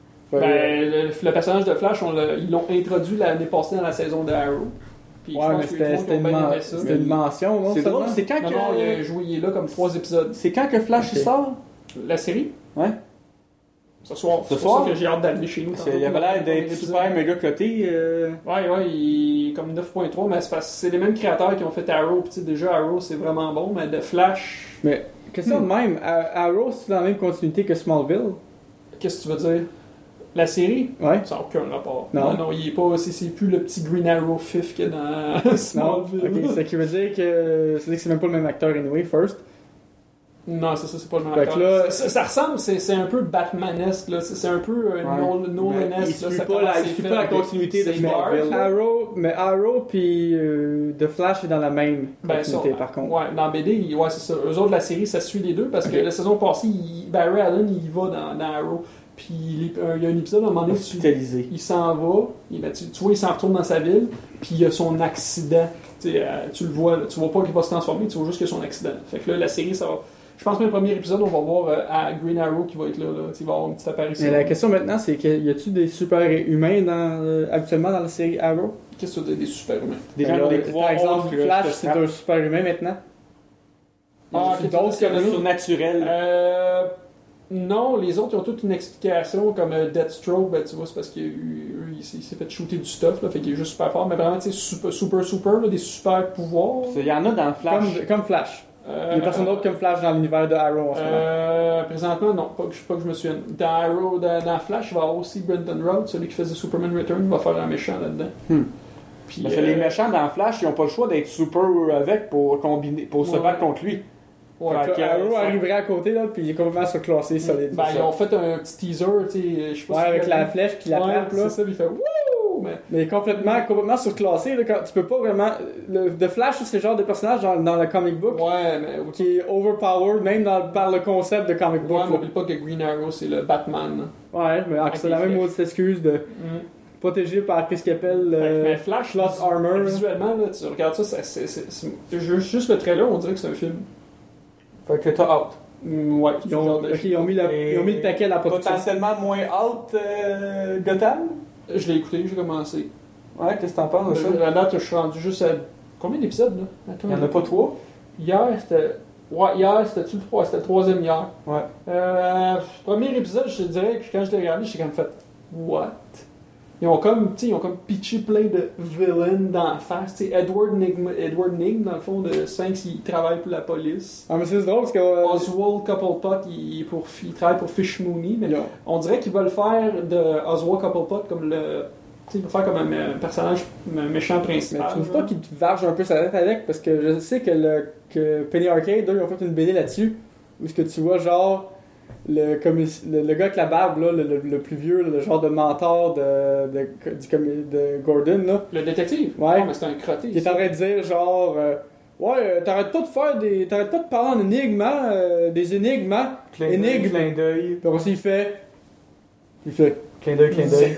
Le personnage de Flash, ils l'ont introduit l'année passée dans la saison de Arrow. Puis ouais, mais c'était une mention, non? C'est drôle, c'est quand que... Non, il est là comme 3 épisodes. C'est quand que Flash sort? La série? Ouais. Ce soir. C'est pour ça que j'ai hâte d'aller chez nous. Il avait l'air d'être super méga coté. Ouais, il est comme 9.3, mais c'est les mêmes créateurs qui ont fait Arrow. Puis déjà, Arrow, c'est vraiment bon, mais de Flash... Mais, question de même, Arrow, c'est dans la même continuité que Smallville? Qu'est-ce que tu veux dire? La série? Ouais. Ça n'a aucun rapport. Non, il est pas... C'est plus le petit Green Arrow fif qu'il y a dans Smallville. Ok, ça qui veut dire que c'est même pas le même acteur anyway, first. Non, c'est pas le même Fait que acteur. là- Ça ressemble, c'est un peu Batmanesque, là. C'est un peu Nolanesque. Il suit pas la continuité de C'est Marvel. Arrow puis The Flash est dans la même continuité, par contre. Ouais, dans BD, ouais, c'est ça. Eux autres, la série, ça suit les deux parce que la saison passée, Barry Allen, il va dans Arrow. Puis il y a un épisode à un moment donné, Hospitalisé. il s'en va, tu vois, il s'en retourne dans sa ville, puis il y a son accident. Tu le vois, là, tu vois pas qu'il va se transformer, tu vois juste qu'il y a son accident. Fait que là, la série, ça va. Je pense que le premier épisode, on va voir Green Arrow qui va être là. Il va avoir une petite apparition. Mais la question maintenant, c'est y a-tu des super-humains actuellement dans la série Arrow? Qu'est-ce que tu as des super-humains? Des gens qui ont des pouvoirs. Par exemple, autres que Flash, te c'est frappent. un super-humain maintenant. Ok, D'autres qu'il y en a comme d'autres. surnaturels. Non, les autres, ils ont toute une explication, comme Deathstroke, ben, tu vois, c'est parce qu'il s'est fait shooter du stuff, là, fait qu'il est juste super fort, mais vraiment, tu sais, super, là, des super pouvoirs. Il y en a dans Flash. Comme Flash. Il n'y a personne d'autre comme Flash dans l'univers de Arrow en ce moment. Présentement, non, pas que je me souvienne. Dans Arrow, dans Flash, il va y avoir aussi Brendan Routh, celui qui faisait Superman Return, il va faire un méchant là-dedans. Puis, Parce que les méchants dans Flash, ils n'ont pas le choix d'être super avec pour combiner, pour se battre contre lui. Ouais, Fait que que, Arrow ça- arriverait à côté, là, puis il est complètement surclassé, solide. ben, ils ont fait un petit teaser, tu sais, je sais pas Ouais, si avec vous la l'avez vu. flèche qui l'attrape, Ouais, là. c'est ça, puis il fait wouh! Mais complètement surclassé, là, quand tu peux pas vraiment... The Flash, c'est le genre de personnage dans le comic book Ouais, mais qui est overpowered, même par le concept de comic book. ouais, là. n'oublie pas que Green Arrow, c'est le Batman. Ouais, mais c'est la les même flèches. autre excuse de protégé par qu'est-ce qu'il appelle Mais Flash, plot armor. là. visuellement, là, tu regardes ça, juste le trailer, on dirait que c'est un film. Fait que t'as hâte. Ouais, Ils ont mis le paquet à la production. Potentiellement moins hâte Gotham. Je l'ai écouté, j'ai commencé. Ouais, qu'est-ce que t'en penses de ça? À date, je suis rendu juste à. Combien d'épisodes, là? Attends. Il y en a pas 3. Hier, c'était. Ouais, hier, c'était-tu le 3? C'était le troisième hier. Ouais. Premier épisode, je te dirais que quand je l'ai regardé, j'ai comme fait. What? Ils ont comme pitché plein de villains d'en face. Tu sais, Edward Nigm, dans le fond, de Sphinx, il travaille pour la police. Ah, mais c'est drôle parce que... Oswald Cobblepot, il travaille pour Fish Mooney, mais on dirait qu'ils veulent faire de Oswald Cobblepot comme le. Tu sais, il va faire comme un personnage, un méchant Mais principal. tu trouves pas qu'il te varge un peu sa tête avec? Parce que je sais que Penny Arcade, eux, ils ont fait une BD là-dessus, où ce que tu vois, genre, le gars avec la barbe, là, le plus vieux, là, le genre de mentor de Gordon, là, Le détective? Ouais. Non, mais c'est un crotté. qui est en train de dire, genre, t'arrêtes pas de faire t'arrêtes pas de parler en énigmes, hein, des énigmes, hein? Énigme. Clin d'œil. Puis aussi, il fait... Clin d'œil, clin d'œil.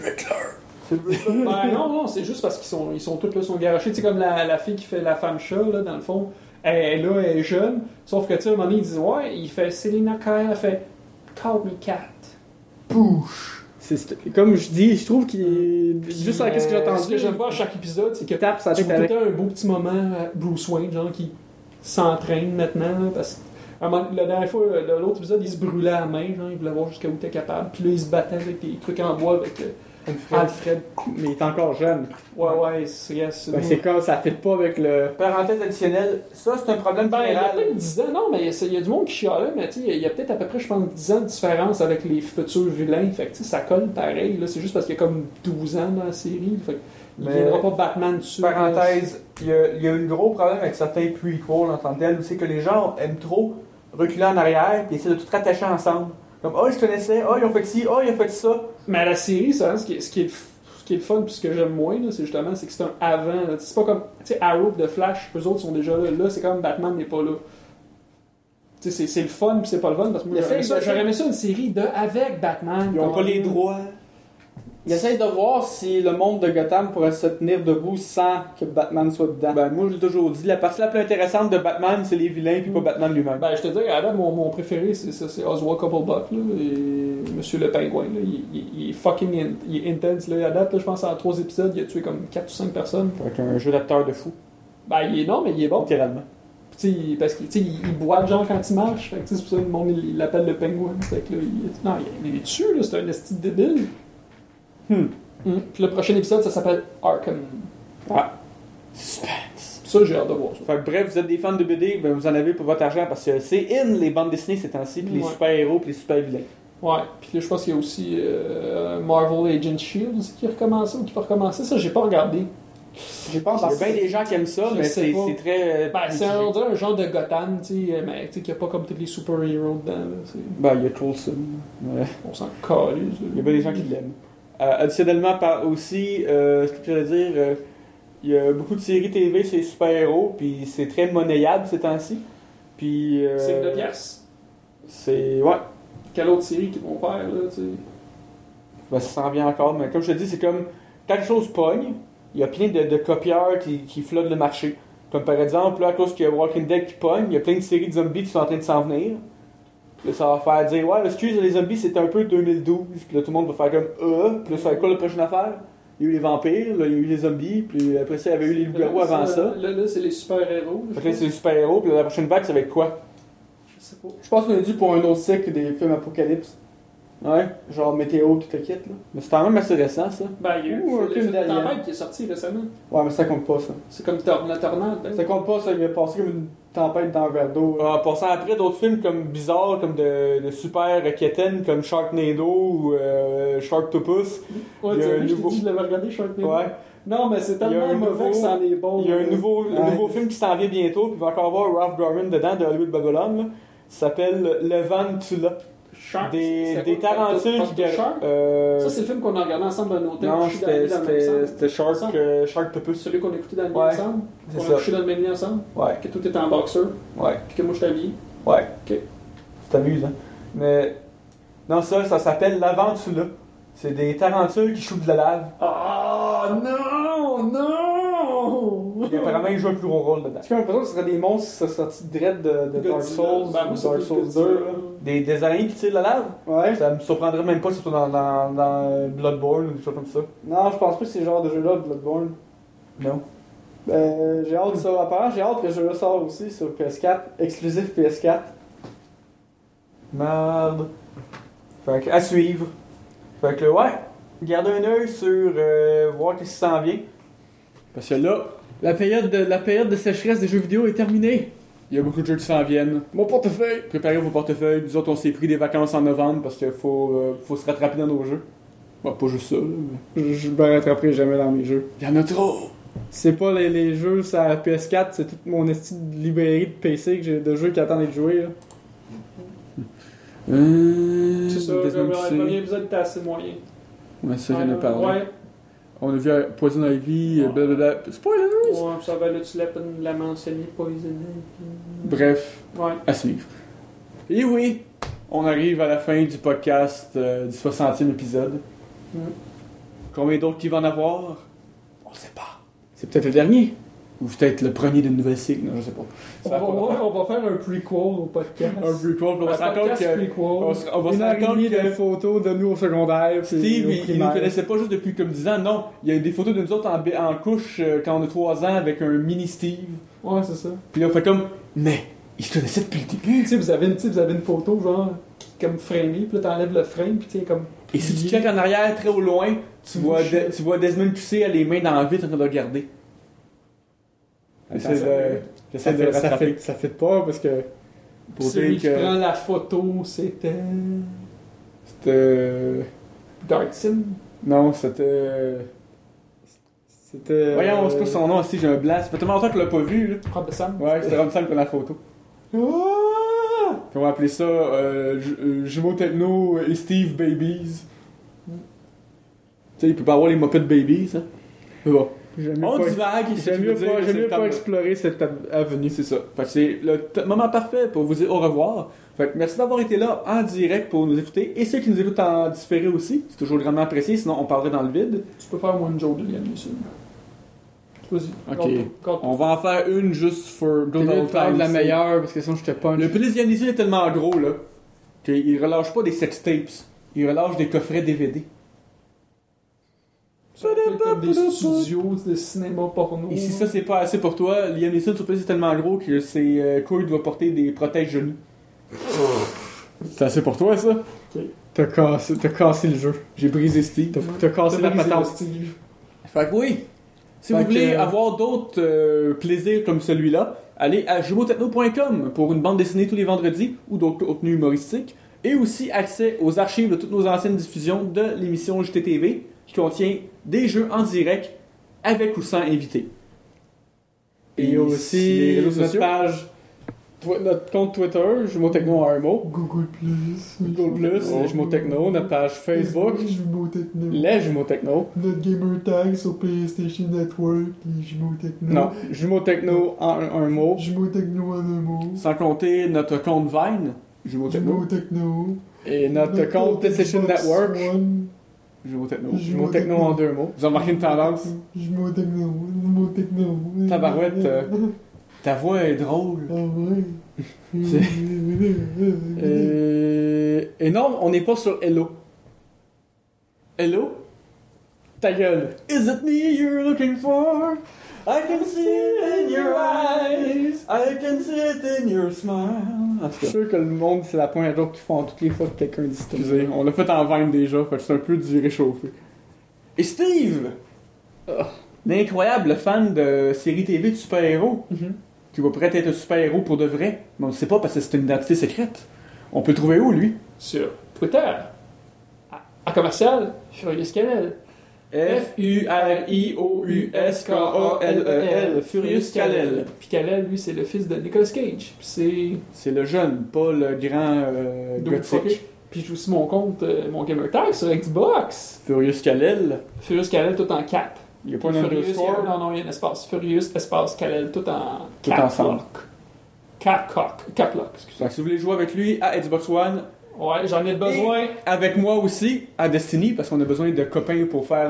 Ben non, c'est juste parce qu'ils sont tous là, sont garochés. Tu sais, comme la fille qui fait la femme chat, là, dans le fond, elle est jeune. Sauf que, tu sais, à un moment donné, ils disent, ouais, il fait Selena Kyle, elle fait Call me cat. Bouche. Comme je dis, je trouve qu'il est... Juste avec ce que j'ai Ce que entendu, j'aime pas à chaque épisode, c'est que il tape sa tu tête vois tout le avec... temps un beau petit moment à Bruce Wayne, genre, qui s'entraîne maintenant, là, parce que la dernière fois, l'autre épisode, il se brûlait à la main, genre, il voulait voir jusqu'à où il était capable. Puis là, il se battait avec des trucs en bois avec Alfred. Mais il est encore jeune. Ouais, C'est comme ça fit pas avec le... Parenthèse additionnelle, ça c'est un problème Ben, il y a général. peut-être 10 ans, non, mais il y a du monde qui chialait, mais tu sais, il y a peut-être à peu près, je pense, 10 ans de différence avec les futurs vilains. Fait que tu sais, ça colle pareil, là. C'est juste parce qu'il y a comme 12 ans dans la série. Fait il Mais- viendra pas Batman dessus. Parenthèse, il y a eu un gros problème avec certains prequels en tant que tel, où c'est que les gens aiment trop reculer en arrière et essayer de tout rattacher ensemble. Comme, oh, ils se connaissaient, oh, ils ont fait ci, oh, ils ont fait ça. Mais à la série, ça, ce qui est le fun, puis ce que j'aime moins, là, c'est justement c'est que c'est un avant. Là. C'est pas comme, tu sais, Arrow de Flash, eux autres sont déjà là. Là, c'est comme Batman n'est pas là. Tu sais, c'est le fun, puis c'est pas le fun, parce que moi, j'aurais aimé ça une série avec Batman. Ils ont comme- pas les droits. Il essaye de voir si le monde de Gotham pourrait se tenir debout sans que Batman soit dedans. Ben, moi, je l'ai toujours dit, la partie la plus intéressante de Batman, c'est les vilains, puis pas Batman lui-même. Ben, je te dis, à la mon préféré, c'est Oswald Cobblepot, là, et Monsieur le Pingouin, là, il est fucking il est intense, là, à date, là, je pense, en 3 épisodes, il a tué comme 4 ou 5 personnes. Avec un jeu d'acteur de fou, Ben, il est non, mais il est bon. littéralement. Puis, tu sais, parce qu'il il boit genre quand il marche, fait que, tu sais, c'est pour ça que le monde, il l'appelle le Pingouin. Fait que là, non, il est dessus, là, c'est un esti de débile. Puis le prochain épisode, ça s'appelle Arkham. Ah. Suspense. Ça, j'ai hâte de voir ça. Fait que bref, vous êtes des fans de BD, ben vous en avez pour votre argent parce que c'est in les bandes dessinées ces temps-ci, puis les Ouais. super-héros, puis les super-vilains. Ouais, puis là, je pense qu'il y a aussi Marvel Agent Shield aussi qui recommence ou qui va recommencer. Ça, j'ai pas regardé. J'ai pas Il y a embarqué. bien des gens qui aiment ça, Je mais sais pas. c'est très. Ben, c'est on dirait un genre de Gotham, tu sais, mais tu sais, qu'il n'y a pas comme tous les super-héros dedans, là. Ben, il y a Coulson. Ouais. On s'en calise. Il y a bien des gens qui l'aiment. Additionnellement, aussi, ce que je veux dire, il y a beaucoup de séries TV sur les super-héros, puis c'est très monnayable ces temps-ci. Puis. C'est de pièces. C'est. Ouais. Quelle autre série qu'ils vont faire, là, tu sais? Ben, ça s'en vient encore, mais comme je te dis, c'est comme. Quand quelque chose pogne, il y a plein de copieurs qui flottent le marché. Comme par exemple, là, à cause qu'il y a Walking Dead qui pogne, il y a plein de séries de zombies qui sont en train de s'en venir. Puis là, ça va faire dire, ouais, excuse, les zombies, c'était un peu 2012. Puis là, tout le monde va faire comme, Puis là, ça va être quoi la prochaine affaire? Il y a eu les vampires, là, il y a eu les zombies, puis après ça, il y avait eu les loups-garous avant ça. Là, c'est les super-héros. Fait que là, c'est les super-héros, puis là, la prochaine vague, ça va être quoi? Je sais pas. Je pense qu'on est dû pour un autre cycle des films Apocalypse. Ouais. Genre Météo, tout le kit, là. Mais c'est quand même assez récent, ça. Ben, il y a eu Ou un le film film de d'Alien. tempête qui est sorti récemment. Ouais, mais ça compte pas, ça. C'est comme la tornade. hein. Ça compte pas, ça. Il est passé comme une tempête dans un verre d'eau. En passant après d'autres films comme bizarres, comme de super quétaines, comme Sharknado ou Sharktopus. Ouais, il y a tu un sais, je nouveau- t'ai dit, je l'avais regardé, Sharknado. Ouais. Non, mais c'est Il y a tellement un mauvais nouveau- que ça en est bon. Il y a un là. nouveau film qui s'en vient bientôt, puis il va encore avoir Ralph Garman dedans de Hollywood Babylon. Là. Ça s'appelle Levantula. Shark, Des c'est quoi, tarentules Dr. qui. Shark? Ça, c'est le film qu'on a regardé ensemble dans un hôtel. non, couché dans le lit dans le même c'était centre. Sharktopus. Celui qu'on a écouté dans le lit Ouais, ensemble. c'est On ça. a couché dans le même lit ensemble. Ouais, Que tout était en boxeur. ouais, Puis que moi, je suis habillé. ouais. Ok. Tu t'amuses, hein. Mais. Non, ça s'appelle Lavantula. C'est des tarentules qui shootent de la lave. Ah non, non! Et apparemment, ils jouent un plus gros rôle dedans. J'ai comme l'impression que ce serait des monstres qui seraient sortis direct de Dark Souls, Ben, moi, c'est Dark plus Souls Godzilla. 2. Là. Des araignées qui tirent de la lave. Ouais. Ça me surprendrait même pas que ce soit dans Bloodborne ou des choses comme ça. Non, je pense pas que c'est ce genre de jeu-là, Bloodborne. Non. J'ai hâte de ça. Apparemment, j'ai hâte que le jeu-là sorte aussi sur PS4, exclusif PS4. Merde. Fait que, à suivre. Fait que, ouais, gardez un œil sur voir qu'est-ce qui s'en vient. Parce que là, la période de sécheresse des jeux vidéo est terminée. Il y a beaucoup de jeux qui s'en viennent. Mon portefeuille! Préparez vos portefeuilles. Nous autres, on s'est pris des vacances en novembre parce qu'il faut se rattraper dans nos jeux. Bah, pas juste ça, là, mais... Je me rattraperai jamais dans mes jeux. Il y en a trop! C'est pas les jeux sur la PS4, c'est toute mon esti de librairie de PC que j'ai de jeux qui attendent d'être joués. Là. C'est ça, Desmond le Tussauds. premier épisode était assez moyen. Ouais, ça, j'en ai parlé. Ouais, On a vu Poison Ivy, Ouais. blablabla. Spoilers! ouais, ça va, là, tu l'as mentionné, Poison Ivy. Bref, Ouais. à suivre. Et oui, on arrive à la fin du podcast du 60e épisode. Mm. Combien d'autres qu'il va en avoir? On le sait pas. C'est peut-être le dernier. Ou peut-être le premier d'une nouvelle série, non, je sais pas. On Ça va, va pas. on va faire un prequel au podcast. Un prequel, puis on va se rendre compte podcast que... prequel. On va se Une rendre heure compte et demie de que... photos de nous au secondaire. puis Steve, au il nous primaire. connaissait pas juste depuis comme 10 ans, non. Il y a des photos de nous autres en couche quand on a 3 ans avec un mini Steve. Ouais, c'est ça. Puis là, on fait comme, mais, il se connaissait depuis le début. Tu sais, vous avez une photo, genre, qui est comme framée, puis là, t'enlèves le frame, puis tu sais, comme. Et si tu checkes en arrière, très au loin, tu vois Desmond Tussauds a les mains dans le vide en train de le regarder. Attends, J'essaie de le rattraper. ça fait pas parce que. Pour Celui dire qui que prend la photo, c'était. c'était... Dark Sim. Non, c'était... C'était. Voyons, c'est quoi son nom aussi, j'ai un blanc. Ça fait tellement longtemps qu'on l'a pas vu, là. Rob Sam. Ouais, c'était Ron Sam qui a la photo. Ah! Puis on va appeler ça Jumeaux Techno et Steve Babies. Tu sais, il peut pas avoir les Muppet Babies, hein. Mais bon. J'aime mieux On pas- divague, c'est ce que J'aime je mieux veux pas, dire, j'aime c'est mieux pas le temps explorer cette avenue. C'est ça. Fait que c'est le moment parfait pour vous dire au revoir. Fait que merci d'avoir été là en direct pour nous écouter. Et ceux qui nous écoutent en différé aussi. C'est toujours grandement apprécié, sinon on parlerait dans le vide. Tu peux faire one joke de Liam Neeson. Vas-y. Ok. Garde-toi. On va en faire une juste for T'es good mieux de old faire times. de la meilleure parce que sinon je te punch. Le pénis Yannisson est tellement gros, là, qu'il relâche pas des sex tapes. Il relâche des coffrets DVD. Ça peut être comme des studios de cinéma porno. Et si ça c'est pas assez pour toi, Liam Neeson sur le c'est tellement gros que ses couilles doivent porter des protèges genoux. C'est assez pour toi, ça? T'as cassé le jeu. J'ai brisé Steve. T'as cassé la patente. Steve. Fait que oui, si Fait vous voulez que- avoir d'autres plaisirs comme celui-là, allez à jumeautechno.com pour une bande dessinée tous les vendredis ou d'autres contenus humoristiques, et aussi accès aux archives de toutes nos anciennes diffusions de l'émission JTTV qui contient des jeux en direct avec ou sans invité. Et il y a aussi les réseaux notre sociaux. page, notre compte Twitter, Jumeaux Techno en un mot. Google Plus. Google Plus, Jumeaux Techno, notre page Facebook, Jumeaux Techno. les Jumeaux Techno. Notre gamer tag sur PlayStation Network, les Jumeaux Techno. Non, Jumeaux Techno en un mot. Jumeaux Techno en un mot. Sans compter notre compte Vine, Jumeaux Techno. Jumeaux Techno. Et notre compte PlayStation Xbox Network, One. Jumeaux Techno. Jumeaux Techno en deux mots. Vous avez remarqué une tendance? Jumeaux Techno. Jumeaux Techno. Tabarouette, ta voix est drôle. Ah ouais. Et non, on n'est pas sur Hello. Hello? Ta gueule. Is it me you're looking for? I can see it in your eyes. I can see it in your smile. En tout Je suis cas, sûr que le monde, c'est la première joke qu'ils font toutes les fois que quelqu'un dit ça. excusez, on l'a fait en Vine déjà, fait que c'est un peu du réchauffé. Et Steve! L'incroyable fan de série TV de super-héros, qui va peut-être être un super-héros pour de vrai, mais on ne sait pas parce que c'est une identité secrète. On peut le trouver où, lui? Sur Twitter. À commercial, Furious Kal-El. F-U-R-I-O-U-S-K-A-L-E-L. Furious Kal-El. Puis Kal-El, lui, c'est le fils de Nicolas Cage. Puis c'est. C'est le jeune, pas le grand gothique. Puis je joue aussi mon compte, mon gamer tag sur Xbox. Furious Kal-El. Furious Kal-El tout en cap. Il n'y a pas un Furious, underscore. non, il y a un espace. Furious, espace Kal-El tout en Tout cap ensemble. lock. Cap lock, excusez. Fait que si vous voulez jouer avec lui à Xbox One, Ouais, j'en ai besoin. avec moi aussi à Destiny, parce qu'on a besoin de copains pour faire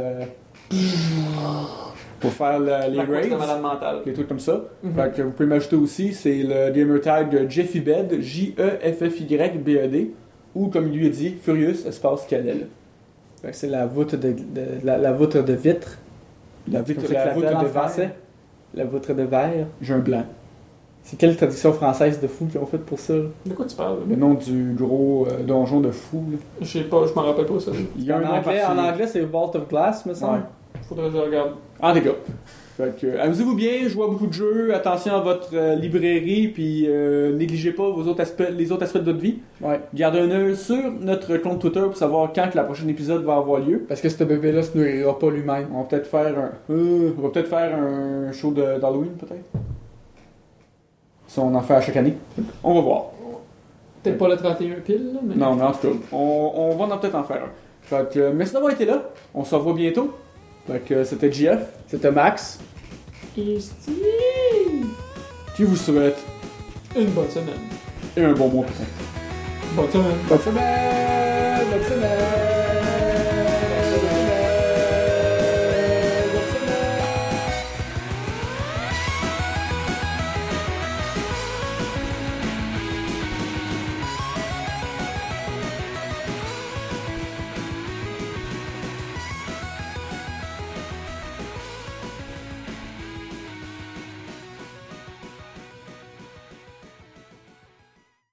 les La course de raids, malade mentale. des trucs comme ça. Mhm. Fait que vous pouvez m'ajouter aussi, c'est le gamer tag JeffyBed, J-E-F-F-Y-B-E-D, ou comme il lui a dit, Furious espace Kal-El. Fait que c'est la voûte de la voûte de vitre. La Comme voûte ça que de l'appelle en verre. français. La voûtre de verre. J'ai un blanc. C'est quelle traduction française de fou qu'ils ont fait pour ça? Là? De quoi tu parles? Le nom du gros donjon de fou. Là. Je sais pas, je m'en rappelle pas ça. Il y a un nom En particulier. anglais, c'est Vault of Glass, me semble. Ouais. Faudrait que je regarde. En dégâts. Fait que, amusez-vous bien, jouez à beaucoup de jeux, attention à votre librairie, puis négligez pas les autres aspects de votre vie. Ouais. Gardez un œil sur notre compte Twitter pour savoir quand que la prochaine épisode va avoir lieu. Parce que ce bébé-là se nourrira pas lui-même. On va peut-être faire un show d'Halloween, peut-être. Si on en fait à chaque année. On va voir. Peut-être pas le 31 pile, là, mais. Non, mais en tout cas, on va peut-être en faire un. Fait que, merci d'avoir été là. On se revoit bientôt. Fait que c'était JF. C'était Max. Et Steve! Qui vous souhaite Une bonne semaine. un bon mois, putain. Bonne semaine. Bonne semaine! Bonne semaine!